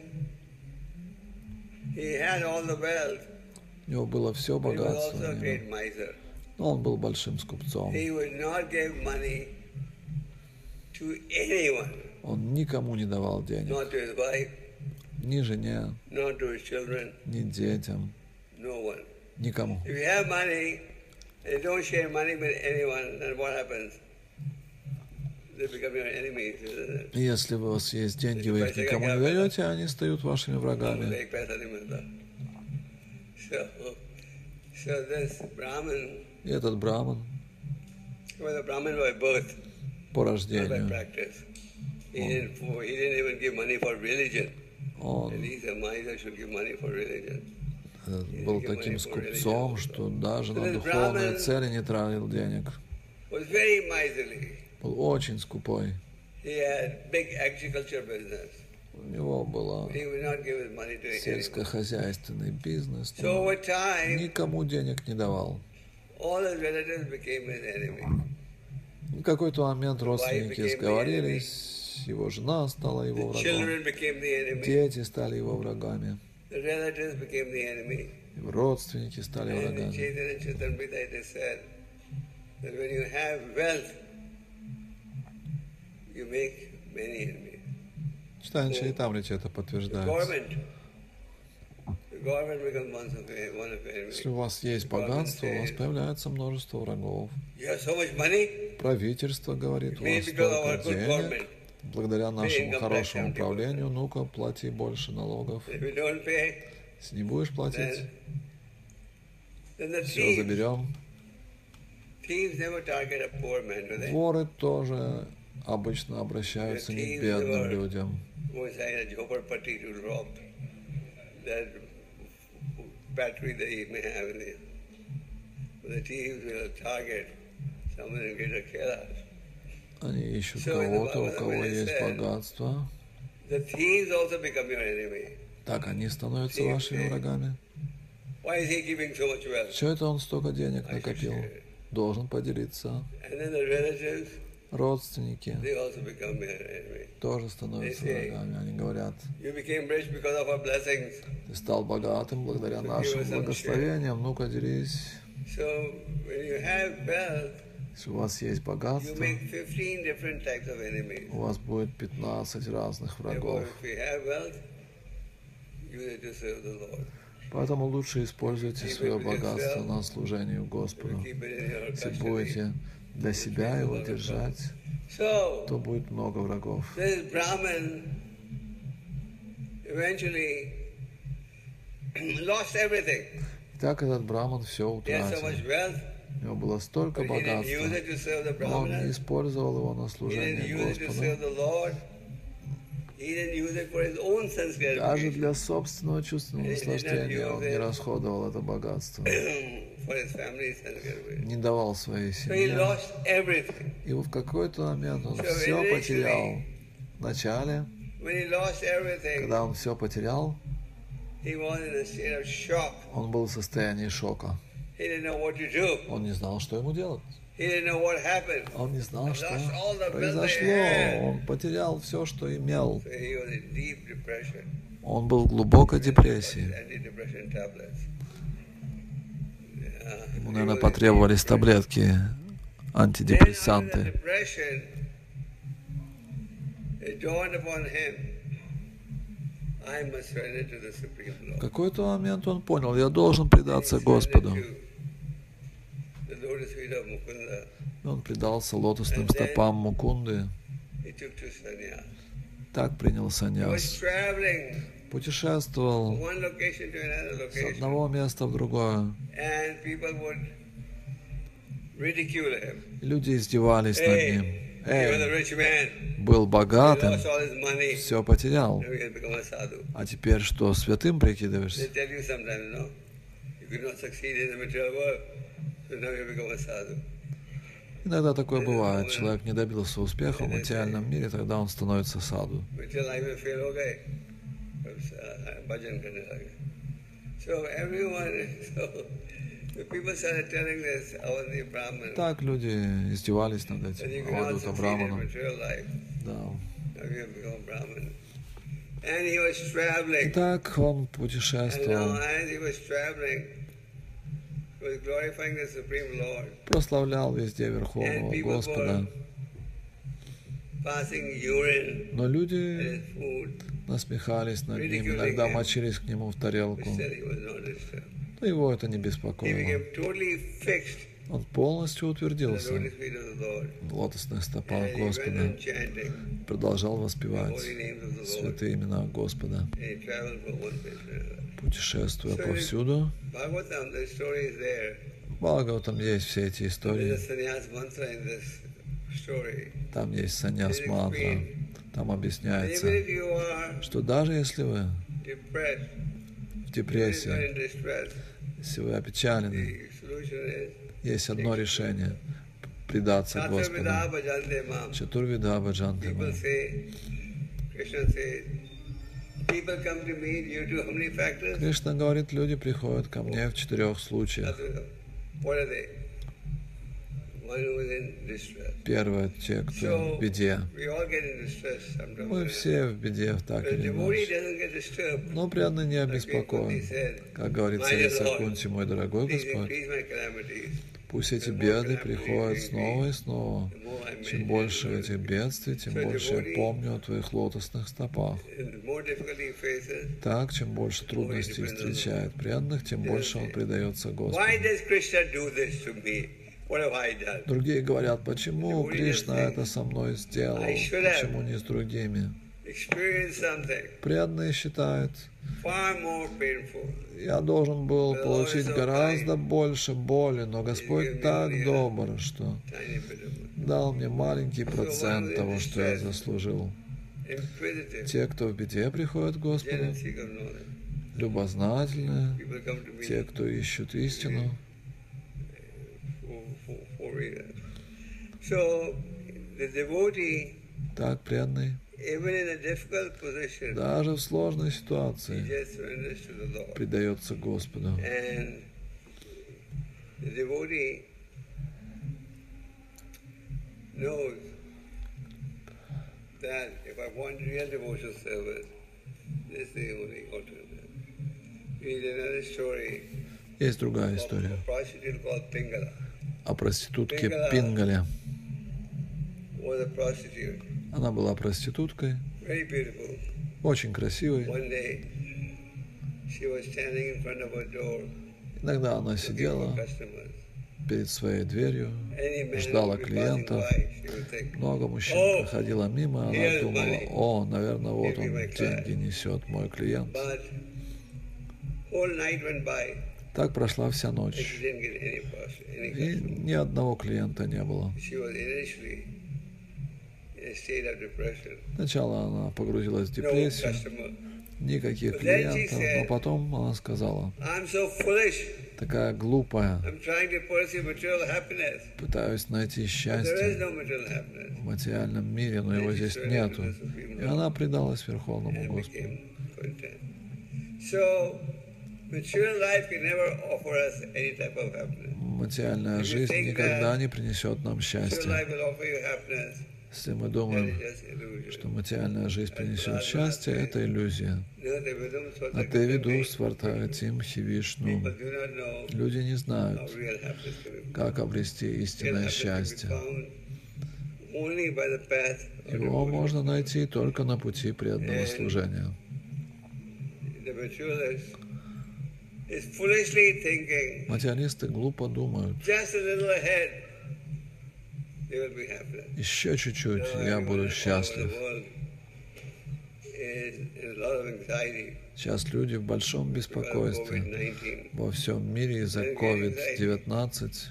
Speaker 2: he had all the wealth.
Speaker 1: У него было все
Speaker 2: He was
Speaker 1: богатство,
Speaker 2: also a
Speaker 1: у него.
Speaker 2: great miser.
Speaker 1: Но он был большим скупцом.
Speaker 2: He would not give money to anyone,
Speaker 1: Он никому не давал денег,
Speaker 2: not to his wife,
Speaker 1: ни жене,
Speaker 2: not to his children,
Speaker 1: ни детям,
Speaker 2: no one.
Speaker 1: никому.
Speaker 2: If you have money and you don't share money with anyone, then what happens? They become your enemies, isn't it?
Speaker 1: Если у вас есть деньги, вы их никому не даете, они стают вашими врагами.
Speaker 2: एक पैसा नहीं मिलता. So, so this Brahmin,
Speaker 1: И этот браман
Speaker 2: he was a Brahmin by birth,
Speaker 1: по
Speaker 2: not by
Speaker 1: рождению,
Speaker 2: practice. He didn't, he didn't even give money for religion. At
Speaker 1: он
Speaker 2: least a miser should give money for religion.
Speaker 1: э, был таким скупцом, что даже на духовные цели не тратил денег.
Speaker 2: Was very miserly.
Speaker 1: Был очень скупой.
Speaker 2: He had big agriculture business.
Speaker 1: У него был
Speaker 2: He would not give his money to anyone.
Speaker 1: сельскохозяйственный бизнес,
Speaker 2: So
Speaker 1: но
Speaker 2: over time,
Speaker 1: никому денег не давал.
Speaker 2: all his relatives became his enemy.
Speaker 1: В какой-то момент родственники сговорились, его жена стала его
Speaker 2: The
Speaker 1: врагом,
Speaker 2: children became the enemy.
Speaker 1: дети стали его врагами,
Speaker 2: The relatives became the enemy.
Speaker 1: его родственники стали
Speaker 2: And in
Speaker 1: врагами.
Speaker 2: Chaitanya Charitamrita it is said that when you have wealth, you make many enemies.
Speaker 1: Читание Чаритамрити это
Speaker 2: The
Speaker 1: подтверждается.
Speaker 2: government, the government becomes one of the- one of the enemies.
Speaker 1: Если у вас есть богатство, у вас появляется множество врагов.
Speaker 2: You have so much money,
Speaker 1: Правительство говорит, у вас
Speaker 2: maybe because of our
Speaker 1: столько
Speaker 2: good
Speaker 1: денег,
Speaker 2: government.
Speaker 1: благодаря нашему хорошему управлению, ну-ка, плати больше налогов.
Speaker 2: If you don't pay,
Speaker 1: Если не будешь платить,
Speaker 2: then, then the
Speaker 1: все
Speaker 2: thieves,
Speaker 1: заберем.
Speaker 2: thieves never target a poor man, do they?
Speaker 1: Воры тоже обычно обращаются не к бедным людям.
Speaker 2: Who is like a jhopparpatti to rob that battery that he may have in there. But the thieves will target someone in greater Kailash.
Speaker 1: Они ищут
Speaker 2: So in the
Speaker 1: кого-то, у
Speaker 2: Bhagavatam
Speaker 1: кого
Speaker 2: it is
Speaker 1: есть
Speaker 2: said,
Speaker 1: богатство.
Speaker 2: The thieves also become your enemy.
Speaker 1: Так они становятся вашими врагами.
Speaker 2: Why is he giving so much wealth?
Speaker 1: Все это он столько денег накопил. Должен поделиться.
Speaker 2: And then the relatives,
Speaker 1: Родственники
Speaker 2: they also become your enemy.
Speaker 1: тоже становятся врагами. Они говорят,
Speaker 2: You became rich because of our blessings.
Speaker 1: ты стал богатым благодаря нашим благословениям. Ну-ка, делись.
Speaker 2: So when you have wealth,
Speaker 1: Если у вас есть
Speaker 2: you
Speaker 1: богатство,
Speaker 2: make fifteen different types of enemies.
Speaker 1: у вас будет пятнадцать разных
Speaker 2: Therefore,
Speaker 1: врагов.
Speaker 2: if you have wealth, use it to serve the Lord.
Speaker 1: Поэтому лучше используйте свое богатство на служение Господу.
Speaker 2: Keep it in your
Speaker 1: Если
Speaker 2: custody.
Speaker 1: будете для себя его держать,
Speaker 2: So,
Speaker 1: то будет много врагов.
Speaker 2: this Brahmin eventually lost everything.
Speaker 1: Так этот браман все
Speaker 2: He had so much
Speaker 1: утратил.
Speaker 2: wealth,
Speaker 1: У него было столько
Speaker 2: but he didn't use
Speaker 1: богатства,
Speaker 2: it to serve the
Speaker 1: но он не
Speaker 2: Brahmanas.
Speaker 1: использовал его на
Speaker 2: He didn't
Speaker 1: служение
Speaker 2: use it to
Speaker 1: Господу.
Speaker 2: serve the Lord. He didn't use it for his own sense
Speaker 1: Даже
Speaker 2: gratification,
Speaker 1: для собственного чувственного наслаждения он не расходовал это богатство,
Speaker 2: for his family's sense gratification.
Speaker 1: не давал своей
Speaker 2: So he
Speaker 1: семье.
Speaker 2: lost everything.
Speaker 1: И в какой-то момент он
Speaker 2: So
Speaker 1: все
Speaker 2: initially-
Speaker 1: потерял. Вначале,
Speaker 2: When he lost everything,
Speaker 1: когда он все потерял,
Speaker 2: He was in a state of shock.
Speaker 1: Он был в состоянии шока.
Speaker 2: He didn't know what to do.
Speaker 1: Он не знал, что ему делать.
Speaker 2: He didn't know what happened.
Speaker 1: Он не знал,
Speaker 2: He
Speaker 1: что
Speaker 2: lost all the wealth they
Speaker 1: произошло.
Speaker 2: had.
Speaker 1: Он потерял все, что имел.
Speaker 2: So he was in deep depression.
Speaker 1: Он был в глубокой депрессии.
Speaker 2: Antidepressant tablets. Yeah.
Speaker 1: Ему,
Speaker 2: He
Speaker 1: наверное,
Speaker 2: was in
Speaker 1: потребовались
Speaker 2: deep
Speaker 1: таблетки,
Speaker 2: Then under the
Speaker 1: антидепрессанты.
Speaker 2: depression, it dawned upon him, I must surrender to the Supreme
Speaker 1: В
Speaker 2: Lord.
Speaker 1: какой-то момент он понял, я должен предаться
Speaker 2: He surrendered
Speaker 1: Господу.
Speaker 2: to the lotus feet of Mukunda.
Speaker 1: Он предался лотосным стопам Мукунды.
Speaker 2: He took to sannyas.
Speaker 1: Так принял
Speaker 2: He was
Speaker 1: саньяс.
Speaker 2: traveling from
Speaker 1: Путешествовал
Speaker 2: one location to another
Speaker 1: с
Speaker 2: location,
Speaker 1: одного места в другое.
Speaker 2: and people would ridicule him.
Speaker 1: Люди издевались над
Speaker 2: Hey,
Speaker 1: ним.
Speaker 2: he was a
Speaker 1: Эй,
Speaker 2: rich man.
Speaker 1: был
Speaker 2: He
Speaker 1: богатым,
Speaker 2: lost all his money.
Speaker 1: все потерял.
Speaker 2: Now he has become a sadhu.
Speaker 1: А теперь что, святым
Speaker 2: They
Speaker 1: прикидываешься?
Speaker 2: tell you sometimes, no, you could not succeed in the material world, so now you become a sadhu.
Speaker 1: Иногда такое бывает. Человек не добился успеха в материальном мире, тогда он становится саду.
Speaker 2: Material life will fail, okay. Bhajan karne lage. So everyone, so the people started telling this, Avadi Brahman,
Speaker 1: Так люди издевались над
Speaker 2: that you
Speaker 1: этим
Speaker 2: cannot
Speaker 1: Авадута
Speaker 2: succeed in
Speaker 1: Браманом.
Speaker 2: material life.
Speaker 1: Да.
Speaker 2: Now you have become Brahman. And he was traveling.
Speaker 1: Итак, он
Speaker 2: And now
Speaker 1: путешествовал,
Speaker 2: as he was traveling, he was glorifying the Supreme Lord.
Speaker 1: прославлял везде
Speaker 2: And
Speaker 1: Верховного
Speaker 2: people
Speaker 1: Господа.
Speaker 2: were passing urine
Speaker 1: Но
Speaker 2: at
Speaker 1: люди
Speaker 2: his food,
Speaker 1: насмехались над ним, иногда мочились к нему в
Speaker 2: but
Speaker 1: тарелку.
Speaker 2: still he was not disturbed.
Speaker 1: Но его это не
Speaker 2: He
Speaker 1: беспокоило.
Speaker 2: became totally fixed
Speaker 1: Он полностью
Speaker 2: in the
Speaker 1: утвердился
Speaker 2: lotus feet of the Lord.
Speaker 1: в лотосных стопах
Speaker 2: And he went
Speaker 1: Господа,
Speaker 2: on chanting
Speaker 1: продолжал
Speaker 2: the
Speaker 1: воспевать
Speaker 2: holy names of the Lord.
Speaker 1: святые имена Господа,
Speaker 2: And he traveled from one place to another.
Speaker 1: путешествуя
Speaker 2: So
Speaker 1: повсюду.
Speaker 2: Bhagavatam, the story is there.
Speaker 1: В Бхагаватам есть все эти
Speaker 2: There's a
Speaker 1: истории.
Speaker 2: sannyas mantra in this story.
Speaker 1: Там есть саньяс мантра. Там
Speaker 2: Even
Speaker 1: объясняется,
Speaker 2: if you are
Speaker 1: что даже если вы
Speaker 2: depressed,
Speaker 1: в
Speaker 2: if you
Speaker 1: депрессии,
Speaker 2: are in distress,
Speaker 1: если вы опечалены,
Speaker 2: the solution is
Speaker 1: есть одно решение – предаться Господу.
Speaker 2: Sattva bhajante mam.
Speaker 1: Чатурвида баджанте
Speaker 2: People
Speaker 1: мам.
Speaker 2: say, Krishna says, people come to me due to how many factors?
Speaker 1: Кришна говорит, люди приходят ко мне в четырех случаях.
Speaker 2: What are they? One who is in distress.
Speaker 1: Первое – те, кто в беде.
Speaker 2: We all get in distress sometimes.
Speaker 1: Мы все в беде, так
Speaker 2: The
Speaker 1: или
Speaker 2: devotee
Speaker 1: иначе.
Speaker 2: doesn't get disturbed.
Speaker 1: Но преданный не
Speaker 2: Like Kunti
Speaker 1: обеспокоен.
Speaker 2: said,
Speaker 1: Как говорит
Speaker 2: My
Speaker 1: царица
Speaker 2: Lord,
Speaker 1: Кунти, мой дорогой
Speaker 2: please
Speaker 1: Господь,
Speaker 2: increase my calamities.
Speaker 1: пусть эти
Speaker 2: The more
Speaker 1: беды
Speaker 2: calamities
Speaker 1: приходят
Speaker 2: increase,
Speaker 1: снова и снова.
Speaker 2: the more I
Speaker 1: Чем
Speaker 2: meditate
Speaker 1: больше
Speaker 2: on
Speaker 1: этих
Speaker 2: it.
Speaker 1: бедствий, тем
Speaker 2: So
Speaker 1: больше я
Speaker 2: devotee-
Speaker 1: помню о твоих лотосных стопах.
Speaker 2: And the more difficulty he faces,
Speaker 1: Так, чем больше трудностей встречает преданных, тем больше он предается
Speaker 2: why
Speaker 1: Господу.
Speaker 2: does Krishna do this to me? What have I done?
Speaker 1: Другие говорят, почему
Speaker 2: Devotee
Speaker 1: Кришна
Speaker 2: just
Speaker 1: это со мной сделал,
Speaker 2: I should have.
Speaker 1: почему не с другими.
Speaker 2: Experience something
Speaker 1: Преданные считают,
Speaker 2: far more painful.
Speaker 1: я должен был
Speaker 2: The Lord
Speaker 1: получить
Speaker 2: is so
Speaker 1: гораздо
Speaker 2: kind.
Speaker 1: больше боли, но
Speaker 2: gave
Speaker 1: Господь
Speaker 2: me
Speaker 1: так
Speaker 2: only a
Speaker 1: добр, что
Speaker 2: Tiny bit of
Speaker 1: дал мне маленький
Speaker 2: one
Speaker 1: процент
Speaker 2: who is
Speaker 1: того, что я
Speaker 2: distressed,
Speaker 1: заслужил.
Speaker 2: inquisitive,
Speaker 1: Те, кто в беде приходят к Господу,
Speaker 2: genuine seeker of knowledge.
Speaker 1: любознательные,
Speaker 2: People come to me
Speaker 1: те, кто ищут истину,
Speaker 2: for, for, for reasons. So the devotee,
Speaker 1: так преданный,
Speaker 2: even in a difficult position,
Speaker 1: даже в сложной
Speaker 2: he
Speaker 1: ситуации
Speaker 2: just surrenders to the Lord.
Speaker 1: предается Господу.
Speaker 2: And the devotee knows that if I want real devotional service, this is the only alternative. Read another story
Speaker 1: Есть другая
Speaker 2: of
Speaker 1: история
Speaker 2: a prostitute called Pingala.
Speaker 1: о проститутке Пингале.
Speaker 2: Was a prostitute,
Speaker 1: Она была проституткой,
Speaker 2: very beautiful.
Speaker 1: очень красивой.
Speaker 2: One day, she was standing in front of her door,
Speaker 1: Иногда она
Speaker 2: looking for
Speaker 1: сидела
Speaker 2: customers.
Speaker 1: перед своей дверью,
Speaker 2: Any man
Speaker 1: ждала
Speaker 2: would be passing
Speaker 1: клиентов.
Speaker 2: by, she would think,
Speaker 1: Много мужчин
Speaker 2: Oh,
Speaker 1: проходило мимо, она
Speaker 2: here's
Speaker 1: думала,
Speaker 2: money.
Speaker 1: о, наверное, вот
Speaker 2: Maybe
Speaker 1: он
Speaker 2: my client.
Speaker 1: деньги несет, мой клиент.
Speaker 2: but whole night went by,
Speaker 1: Так прошла вся
Speaker 2: and she
Speaker 1: ночь,
Speaker 2: didn't get any person, any
Speaker 1: и
Speaker 2: customer.
Speaker 1: ни одного клиента не было.
Speaker 2: She was initially in a state of depression.
Speaker 1: Сначала она погрузилась в
Speaker 2: No
Speaker 1: депрессию,
Speaker 2: customer.
Speaker 1: никаких
Speaker 2: But then she
Speaker 1: клиентов,
Speaker 2: said-
Speaker 1: но потом она сказала,
Speaker 2: I'm so foolish.
Speaker 1: такая глупая,
Speaker 2: I'm trying to pursue material happiness.
Speaker 1: пытаюсь найти
Speaker 2: There is
Speaker 1: счастье
Speaker 2: no material happiness.
Speaker 1: в материальном мире, но его здесь нету. И она предалась Верховному
Speaker 2: And
Speaker 1: Господу.
Speaker 2: became content.
Speaker 1: Материальная жизнь никогда не принесет нам счастья. Если мы думаем, что материальная жизнь принесет счастье, это иллюзия. Атевиду свартхатим хивишну. Люди не знают, как обрести истинное счастье. Его можно найти только на пути преданного служения. Материалисты глупо думают. Еще чуть-чуть, я буду счастлив. Сейчас люди в большом беспокойстве во всем мире из-за ковид девятнадцать.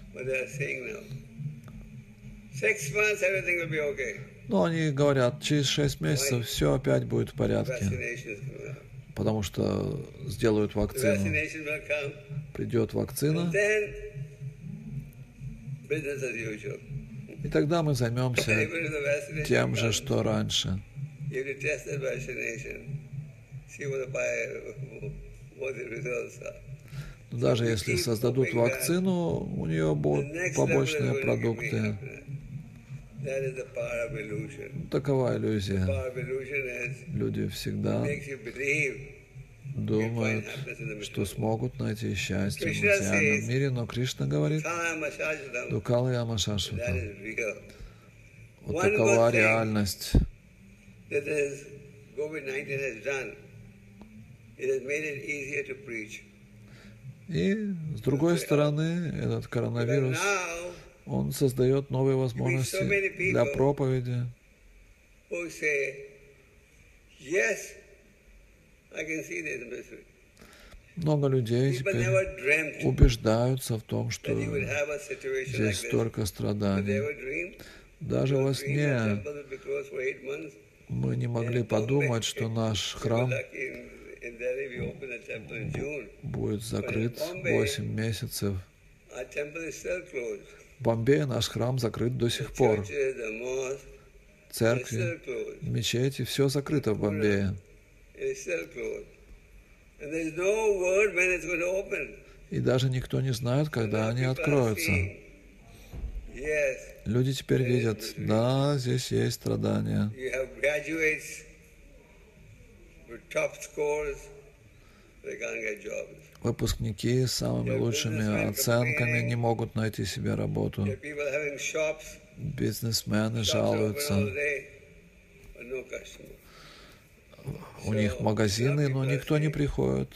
Speaker 1: Но они говорят, через шесть месяцев все опять будет в порядке, потому что сделают вакцину. Придет вакцина, и тогда мы займемся тем же, что раньше. Но даже если создадут вакцину, у нее будут побочные продукты. Такова иллюзия. Люди всегда думают, что смогут найти счастье в материальном мире, но Кришна говорит, Дукала яма шашвата. Вот такова реальность. И с другой стороны, этот коронавирус, он создает новые возможности для проповеди. Много людей теперь убеждаются в том, что здесь столько страданий. Даже во сне мы не могли подумать, что наш храм будет закрыт восемь месяцев. В Бомбее наш храм закрыт до сих пор. Церкви, мечети, все закрыто в Бомбее. И даже никто не знает, когда они откроются. Люди теперь видят, да, здесь есть страдания. Выпускники с самыми лучшими оценками не могут найти себе работу. Бизнесмены жалуются. У них магазины, но никто не приходит.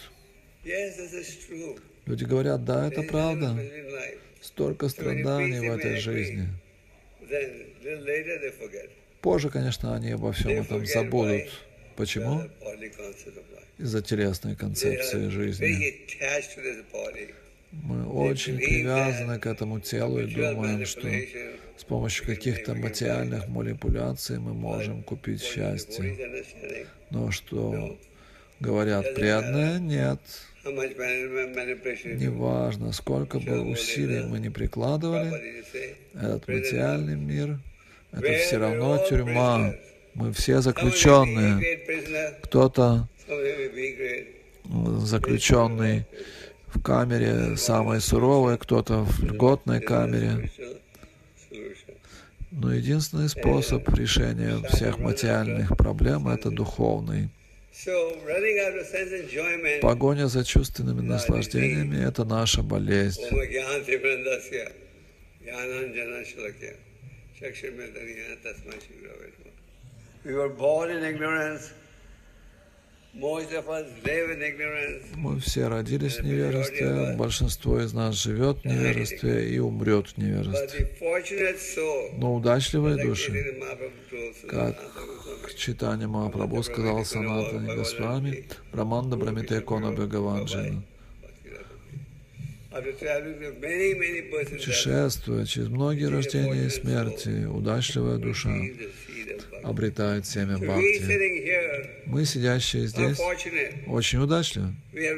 Speaker 1: Люди говорят, да, это правда. Столько страданий в этой жизни. Позже, конечно, они обо всем этом забудут. Почему? Из-за телесной концепции жизни. Мы очень привязаны к этому телу и думаем, что с помощью каких-то материальных манипуляций мы можем купить счастье. Но что говорят преданные, нет. Неважно, сколько бы усилий мы ни прикладывали, этот материальный мир, это все равно тюрьма. Мы все заключенные. Кто-то заключенный в камере самой суровой, кто-то в льготной камере. Но единственный способ решения всех материальных проблем — это духовный. Погоня за чувственными наслаждениями — это наша болезнь. Мы все родились в невежестве, большинство из нас живет в невежестве и умрет в невежестве. Но удачливые души, как Чайтанья Махапрабху сказал Санатане Госвами, Раманда Брамите Кона Бхагаванджана. Путешествуя через многие рождения и смерти, удачливая душа обретает семя бхакти. Мы, сидящие здесь, очень удачливы.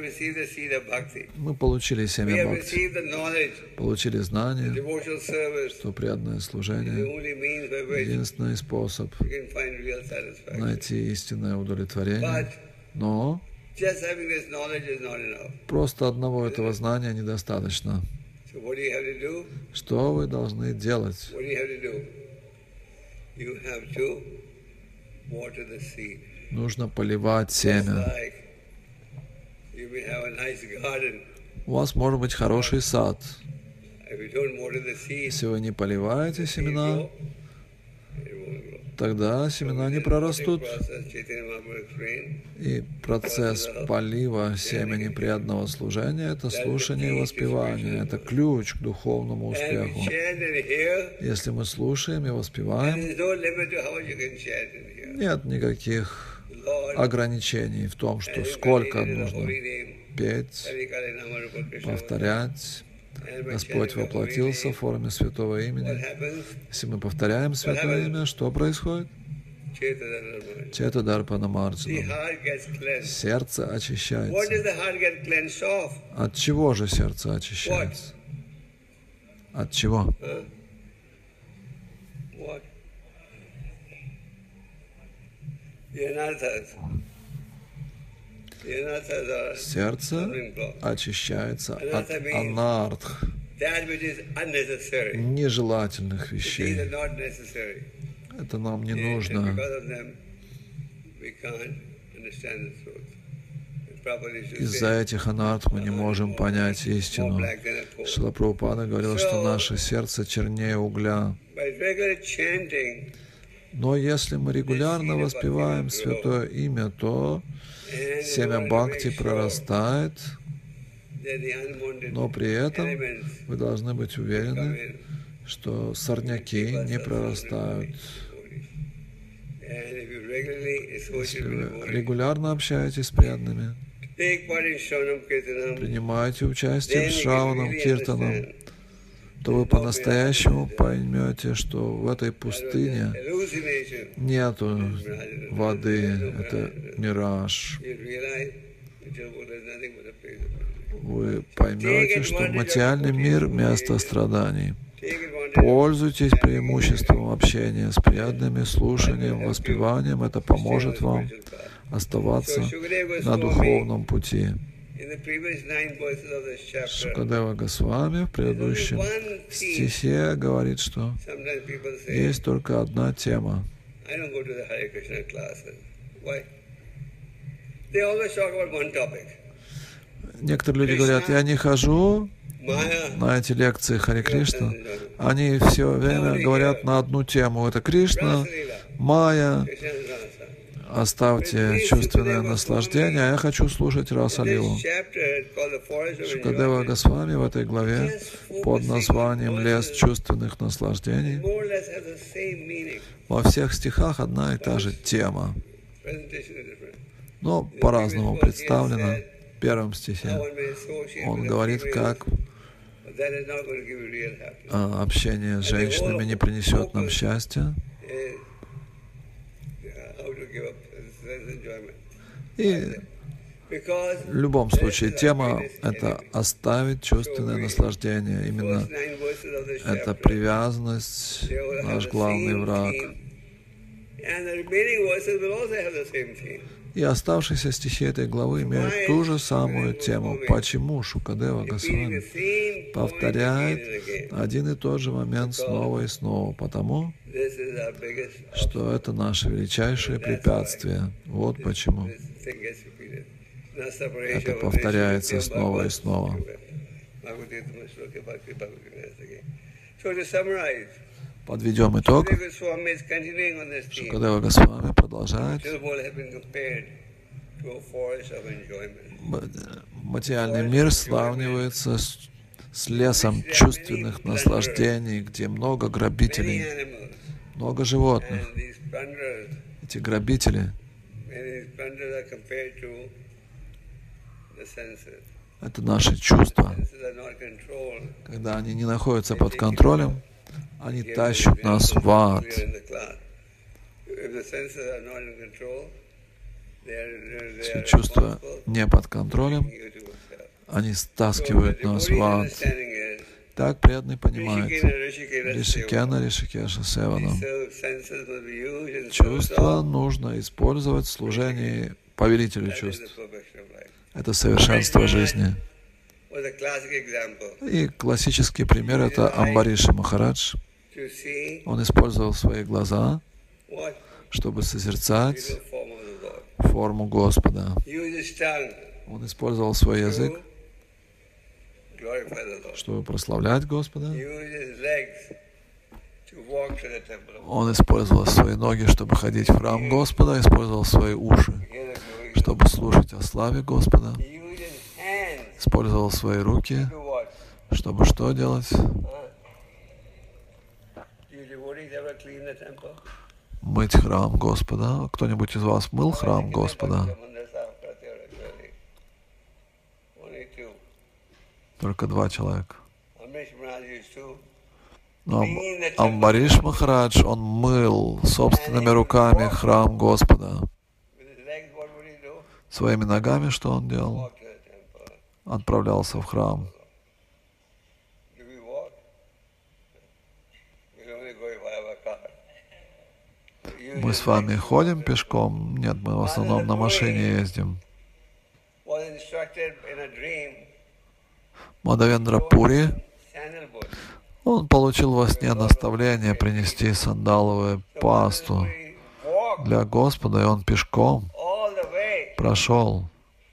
Speaker 1: Мы получили семя бхакти, получили знания, что преданное служение — единственный способ найти истинное удовлетворение. Но
Speaker 2: Just having this knowledge is not enough.
Speaker 1: Просто одного этого знания недостаточно.
Speaker 2: So what do you have to do?
Speaker 1: Что вы должны делать?
Speaker 2: What do you have to do? You have to water the seed.
Speaker 1: Нужно поливать
Speaker 2: Just
Speaker 1: семя.
Speaker 2: like you may have a nice garden.
Speaker 1: У вас может быть хороший сад.
Speaker 2: If you don't water the seed,
Speaker 1: Если вы не поливаете
Speaker 2: it
Speaker 1: семена,
Speaker 2: will- it won't grow.
Speaker 1: тогда семена не
Speaker 2: This
Speaker 1: прорастут.
Speaker 2: process, Chaitanya Mahaprabhu explained,
Speaker 1: И процесс полива семени преданного служения — это слушание и воспевание. Это ключ к духовному
Speaker 2: and we
Speaker 1: успеху.
Speaker 2: chant and hear,
Speaker 1: Если мы слушаем и
Speaker 2: and
Speaker 1: воспеваем,
Speaker 2: there's no limit to how much you can chant and hear.
Speaker 1: нет никаких
Speaker 2: Lord,
Speaker 1: ограничений в том, что
Speaker 2: and
Speaker 1: сколько
Speaker 2: everybody in the
Speaker 1: нужно
Speaker 2: holy name,
Speaker 1: петь,
Speaker 2: Hari Kali Nama Rupa Krishna.
Speaker 1: повторять.
Speaker 2: And by
Speaker 1: Господь
Speaker 2: chanting the holy
Speaker 1: воплотился в
Speaker 2: name,
Speaker 1: форме святого
Speaker 2: what
Speaker 1: имени.
Speaker 2: happens?
Speaker 1: Если мы повторяем святое имя, что происходит?
Speaker 2: Chaitanya.
Speaker 1: Чета Дарпана
Speaker 2: The
Speaker 1: Марджана.
Speaker 2: heart gets cleansed.
Speaker 1: Сердце
Speaker 2: What
Speaker 1: очищается.
Speaker 2: does the heart get cleansed of?
Speaker 1: От чего же сердце очищается? От чего?
Speaker 2: Huh? What? The anarthas. The anarthas are
Speaker 1: Сердце
Speaker 2: stumbling block.
Speaker 1: очищается от анартх,
Speaker 2: That which is unnecessary.
Speaker 1: нежелательных
Speaker 2: These
Speaker 1: вещей.
Speaker 2: are not necessary.
Speaker 1: Это нам не
Speaker 2: And
Speaker 1: нужно.
Speaker 2: because of them, we can't understand the truth. And Prabhupada used to
Speaker 1: Из-за
Speaker 2: say,
Speaker 1: этих анарт мы не можем понять
Speaker 2: more
Speaker 1: истину.
Speaker 2: black than a coal.
Speaker 1: Шрила Прабхупада говорил, что наше сердце чернее угля.
Speaker 2: By regular chanting,
Speaker 1: Но если мы регулярно воспеваем святое имя, то
Speaker 2: and
Speaker 1: семя
Speaker 2: you want to
Speaker 1: бхакти
Speaker 2: make sure
Speaker 1: прорастает,
Speaker 2: that the unwanted
Speaker 1: но при этом
Speaker 2: elements
Speaker 1: вы должны быть
Speaker 2: come
Speaker 1: уверены,
Speaker 2: in.
Speaker 1: что сорняки не прорастают.
Speaker 2: And if you regularly
Speaker 1: Если
Speaker 2: associate with the
Speaker 1: вы
Speaker 2: Lord,
Speaker 1: регулярно общаетесь с преданными,
Speaker 2: take part in Shravanam Kirtanam,
Speaker 1: принимаете участие
Speaker 2: then
Speaker 1: в
Speaker 2: you can
Speaker 1: Шраванам
Speaker 2: really
Speaker 1: Киртанам,
Speaker 2: understand
Speaker 1: то вы по-настоящему поймете, что в этой пустыне
Speaker 2: hallucination.
Speaker 1: нету воды, это мираж.
Speaker 2: You realize that your world is nothing but a place of misery.
Speaker 1: Вы поймете, что материальный мир — место страданий.
Speaker 2: Take advantage.
Speaker 1: Пользуйтесь преимуществом общения с преданными, слушанием, воспеванием. Это поможет вам оставаться на духовном пути.
Speaker 2: In the previous nine verses of this chapter,
Speaker 1: Шукадева Госвами в предыдущем стихе говорит, что
Speaker 2: sometimes people say,
Speaker 1: есть только одна тема.
Speaker 2: I don't go to the Hare Krishna classes. Why? They always talk about one topic.
Speaker 1: Некоторые люди говорят, я не хожу
Speaker 2: Maya,
Speaker 1: на эти лекции Харе Кришна. Они все время говорят на одну тему. Это Кришна, Майя,
Speaker 2: Krishna and Rasa.
Speaker 1: оставьте чувственное наслаждение, а я хочу слушать Расалилу.
Speaker 2: This chapter called the Forest of
Speaker 1: Шукадева
Speaker 2: Enjoyment
Speaker 1: Госвами в этой главе под названием «Лес чувственных наслаждений»
Speaker 2: more or less has the same meaning.
Speaker 1: во всех стихах одна и та же тема,
Speaker 2: Presentation is different.
Speaker 1: но по-разному представлена. В первом
Speaker 2: How
Speaker 1: стихе
Speaker 2: one may associate
Speaker 1: он
Speaker 2: with the
Speaker 1: говорит,
Speaker 2: females,
Speaker 1: как
Speaker 2: but that is not going to give you real happiness.
Speaker 1: а, общение с женщинами не принесет нам счастья.
Speaker 2: Is, uh, how to give up sense enjoyment.
Speaker 1: И
Speaker 2: Because
Speaker 1: в любом
Speaker 2: this
Speaker 1: случае
Speaker 2: is our
Speaker 1: тема
Speaker 2: greatest
Speaker 1: — это
Speaker 2: enemy.
Speaker 1: оставить чувственное наслаждение. Именно
Speaker 2: First nine verses of this
Speaker 1: это
Speaker 2: chapter,
Speaker 1: привязанность,
Speaker 2: they will have
Speaker 1: наш
Speaker 2: the
Speaker 1: главный
Speaker 2: same
Speaker 1: враг.
Speaker 2: theme. And the remaining verses will also have the same theme.
Speaker 1: И оставшиеся стихи этой главы имеют ту же самую тему. Почему Шукадева
Speaker 2: Repeating the
Speaker 1: Госвами
Speaker 2: same point
Speaker 1: повторяет
Speaker 2: again and again.
Speaker 1: один и тот же момент снова и снова? Потому
Speaker 2: This is our biggest
Speaker 1: что это наше величайшее препятствие. Вот почему.
Speaker 2: this thing gets repeated. Nasta
Speaker 1: Это
Speaker 2: Pareshava
Speaker 1: повторяется
Speaker 2: Vrishya
Speaker 1: снова и
Speaker 2: Bhagavad
Speaker 1: снова.
Speaker 2: Bhagavad Shloka Bhakti Bhagavad Gita. So to summarize,
Speaker 1: Подведем итог.
Speaker 2: Shukadeva Goswami is continuing on this theme.
Speaker 1: Шукадева Госвами продолжает.
Speaker 2: This world has been compared to a forest of enjoyment.
Speaker 1: Материальный мир сравнивается с, с лесом чувственных наслаждений, где много
Speaker 2: Many
Speaker 1: грабителей,
Speaker 2: animals
Speaker 1: много животных.
Speaker 2: and these plunderers,
Speaker 1: Эти грабители
Speaker 2: many these plunderers are compared to the senses.
Speaker 1: — это наши чувства.
Speaker 2: Senses are not controlled.
Speaker 1: Когда они не находятся под контролем, они тащат нас в ад.
Speaker 2: If the senses are not in control, they are, they
Speaker 1: Если
Speaker 2: are
Speaker 1: чувства
Speaker 2: responsible
Speaker 1: не под контролем,
Speaker 2: for you to yourself.
Speaker 1: они
Speaker 2: So
Speaker 1: стаскивают
Speaker 2: the
Speaker 1: нас
Speaker 2: devotee's
Speaker 1: в ад.
Speaker 2: understanding is,
Speaker 1: Так преданный понимает.
Speaker 2: Rishikena, Rishikena,
Speaker 1: Ришикена, Ришикеша, Севана.
Speaker 2: so senses will be used in service
Speaker 1: Чувства
Speaker 2: of
Speaker 1: нужно использовать в служении повелителю чувств. Это совершенство жизни. И классический пример — это Амбариша Махарадж. Он использовал свои глаза, чтобы созерцать форму Господа. Он использовал свой язык, чтобы прославлять Господа. Он использовал свои ноги, чтобы ходить в храм Господа, использовал свои уши, чтобы слушать о славе Господа, использовал свои руки, чтобы что делать? Мыть храм Господа. Кто-нибудь из вас мыл храм Господа? Только два человека. Но Амбариш Махарадж, он мыл собственными руками храм Господа. Своими ногами что он делал? Отправлялся в храм. Мы с вами ходим пешком? Нет, мы в основном на машине ездим. Мадавендра Пури, он получил во сне наставление принести сандаловую пасту для Господа, и он пешком прошел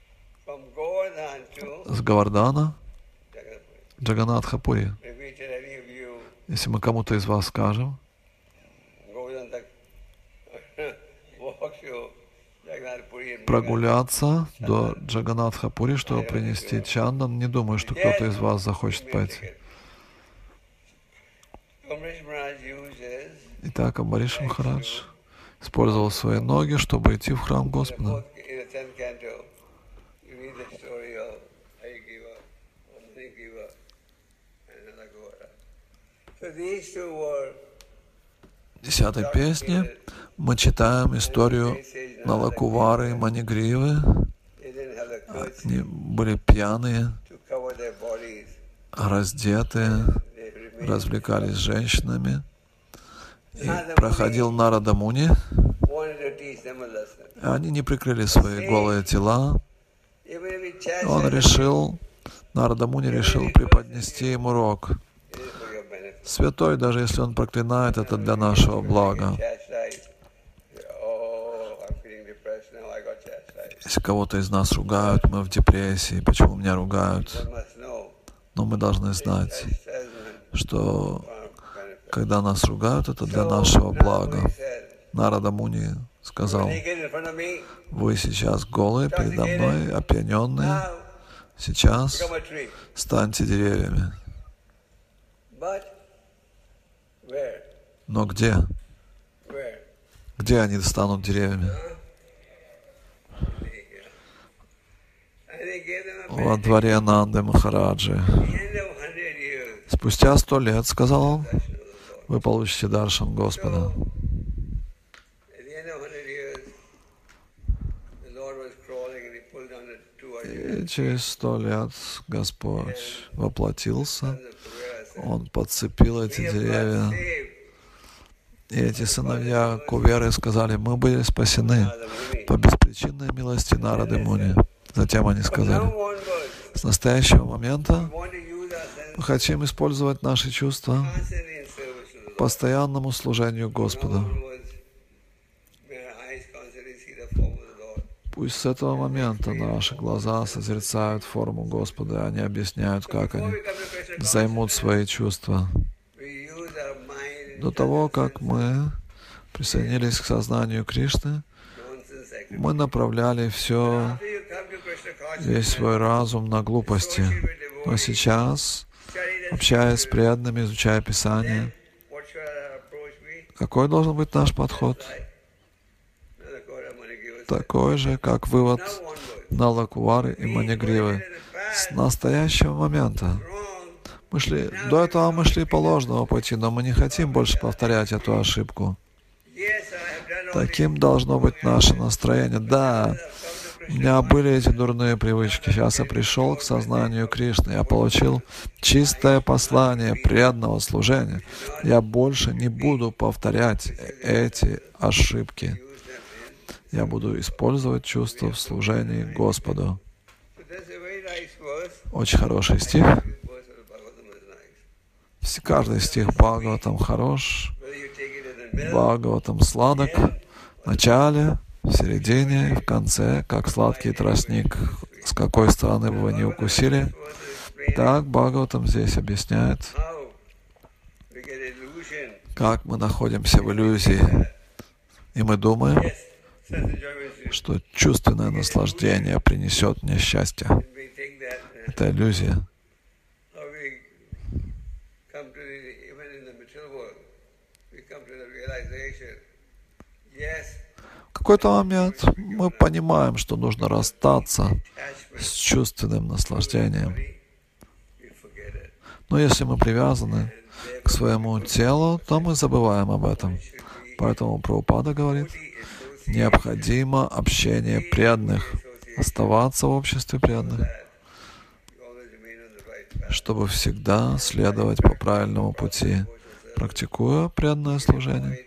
Speaker 1: с Говардхана в Джаганнатха-Пури. Если мы кому-то из вас скажем, прогуляться до Джаганнатха-Пури, чтобы принести чандан, не думаю, что кто-то из вас захочет пойти. Итак, Амбариш Махарадж использовал свои ноги, чтобы идти в храм Господа. В десятой песне мы читаем историю Налакувары и Манигривы. Они были пьяные, раздетые, развлекались с женщинами. И проходил Нарада Муни. Они не прикрыли свои голые тела. Он решил, Нарада Муни решил преподнести им урок. Святой, даже если он проклинает, это для нашего блага. Если кого-то из нас ругают, мы в депрессии. Почему меня ругают? Но мы должны знать, что когда нас ругают, это для нашего блага. Нарада Муни сказал: вы сейчас голые передо мной, опьяненные. Сейчас станьте деревьями. Но где? Где они станут деревьями? Во дворе Нанды Махараджи. Спустя сто лет, сказал он, вы получите даршан Господа. И через сто лет Господь воплотился, Он подцепил эти деревья. И эти сыновья Куверы сказали: мы были спасены по беспричинной милости Нарады Муни. Затем они сказали: с настоящего момента мы хотим использовать наши чувства к постоянному служению Господу. Пусть с этого момента наши глаза созерцают форму Господа, и они объясняют, как они займут свои чувства. До того, как мы присоединились к сознанию Кришны, мы направляли все, весь свой разум на глупости. Но сейчас, общаясь с преданными, изучая Писание, какой должен быть наш подход? Такой же, как вывод Налакувары и Манигривы. С настоящего момента. Мы шли, до этого мы шли по ложному пути, но мы не хотим больше повторять эту ошибку. Таким должно быть наше настроение. Да, у меня были эти дурные привычки. Сейчас я пришел к сознанию Кришны. Я получил чистое послание преданного служения. Я больше не буду повторять эти ошибки. Я буду использовать чувства в служении Господу. Очень хороший стих. Каждый стих Бхагаватам хорош. Бхагаватам сладок в начале, в середине, в конце, как сладкий тростник. С какой стороны бы вы не укусили, так Бхагаватам здесь объясняет, как мы находимся в иллюзии. И мы думаем, что чувственное наслаждение принесет мне счастье. Это иллюзия. В какой-то момент мы понимаем, что нужно расстаться с чувственным наслаждением. Но если мы привязаны к своему телу, то мы забываем об этом. Поэтому Прабхупада говорит, необходимо общение преданных, оставаться в обществе преданных, чтобы всегда следовать по правильному пути, практикуя преданное служение.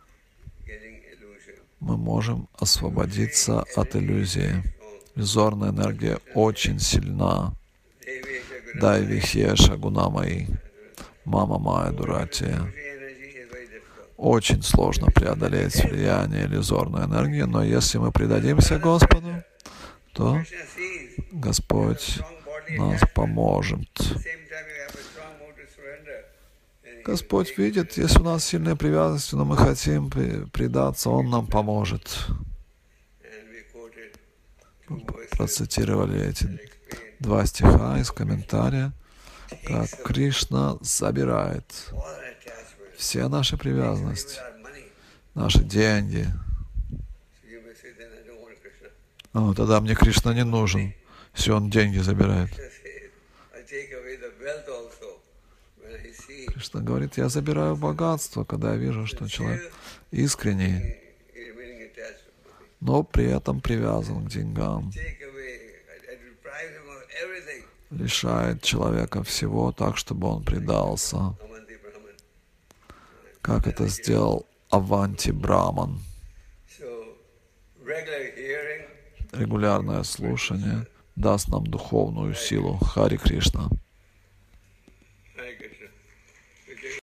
Speaker 1: Мы можем освободиться от иллюзии. Иллюзорная энергия очень сильна. Дай вихеша гунамаи, мама майя дуратия. Очень сложно преодолеть влияние иллюзорной энергии, но если мы предадимся Господу, то Господь нас поможет. Господь видит, если у нас сильная привязанность, но мы хотим предаться, Он нам поможет. Мы процитировали эти два стиха из комментария, как Кришна забирает все наши привязанности, наши деньги. Ну, тогда мне Кришна не нужен, если Он деньги забирает. Кришна говорит, я забираю богатство, когда я вижу, что человек искренний, но при этом привязан к деньгам. Лишает человека всего так, чтобы он предался. Как это сделал Аванти Браман. Регулярное слушание даст нам духовную силу. Хари Кришна.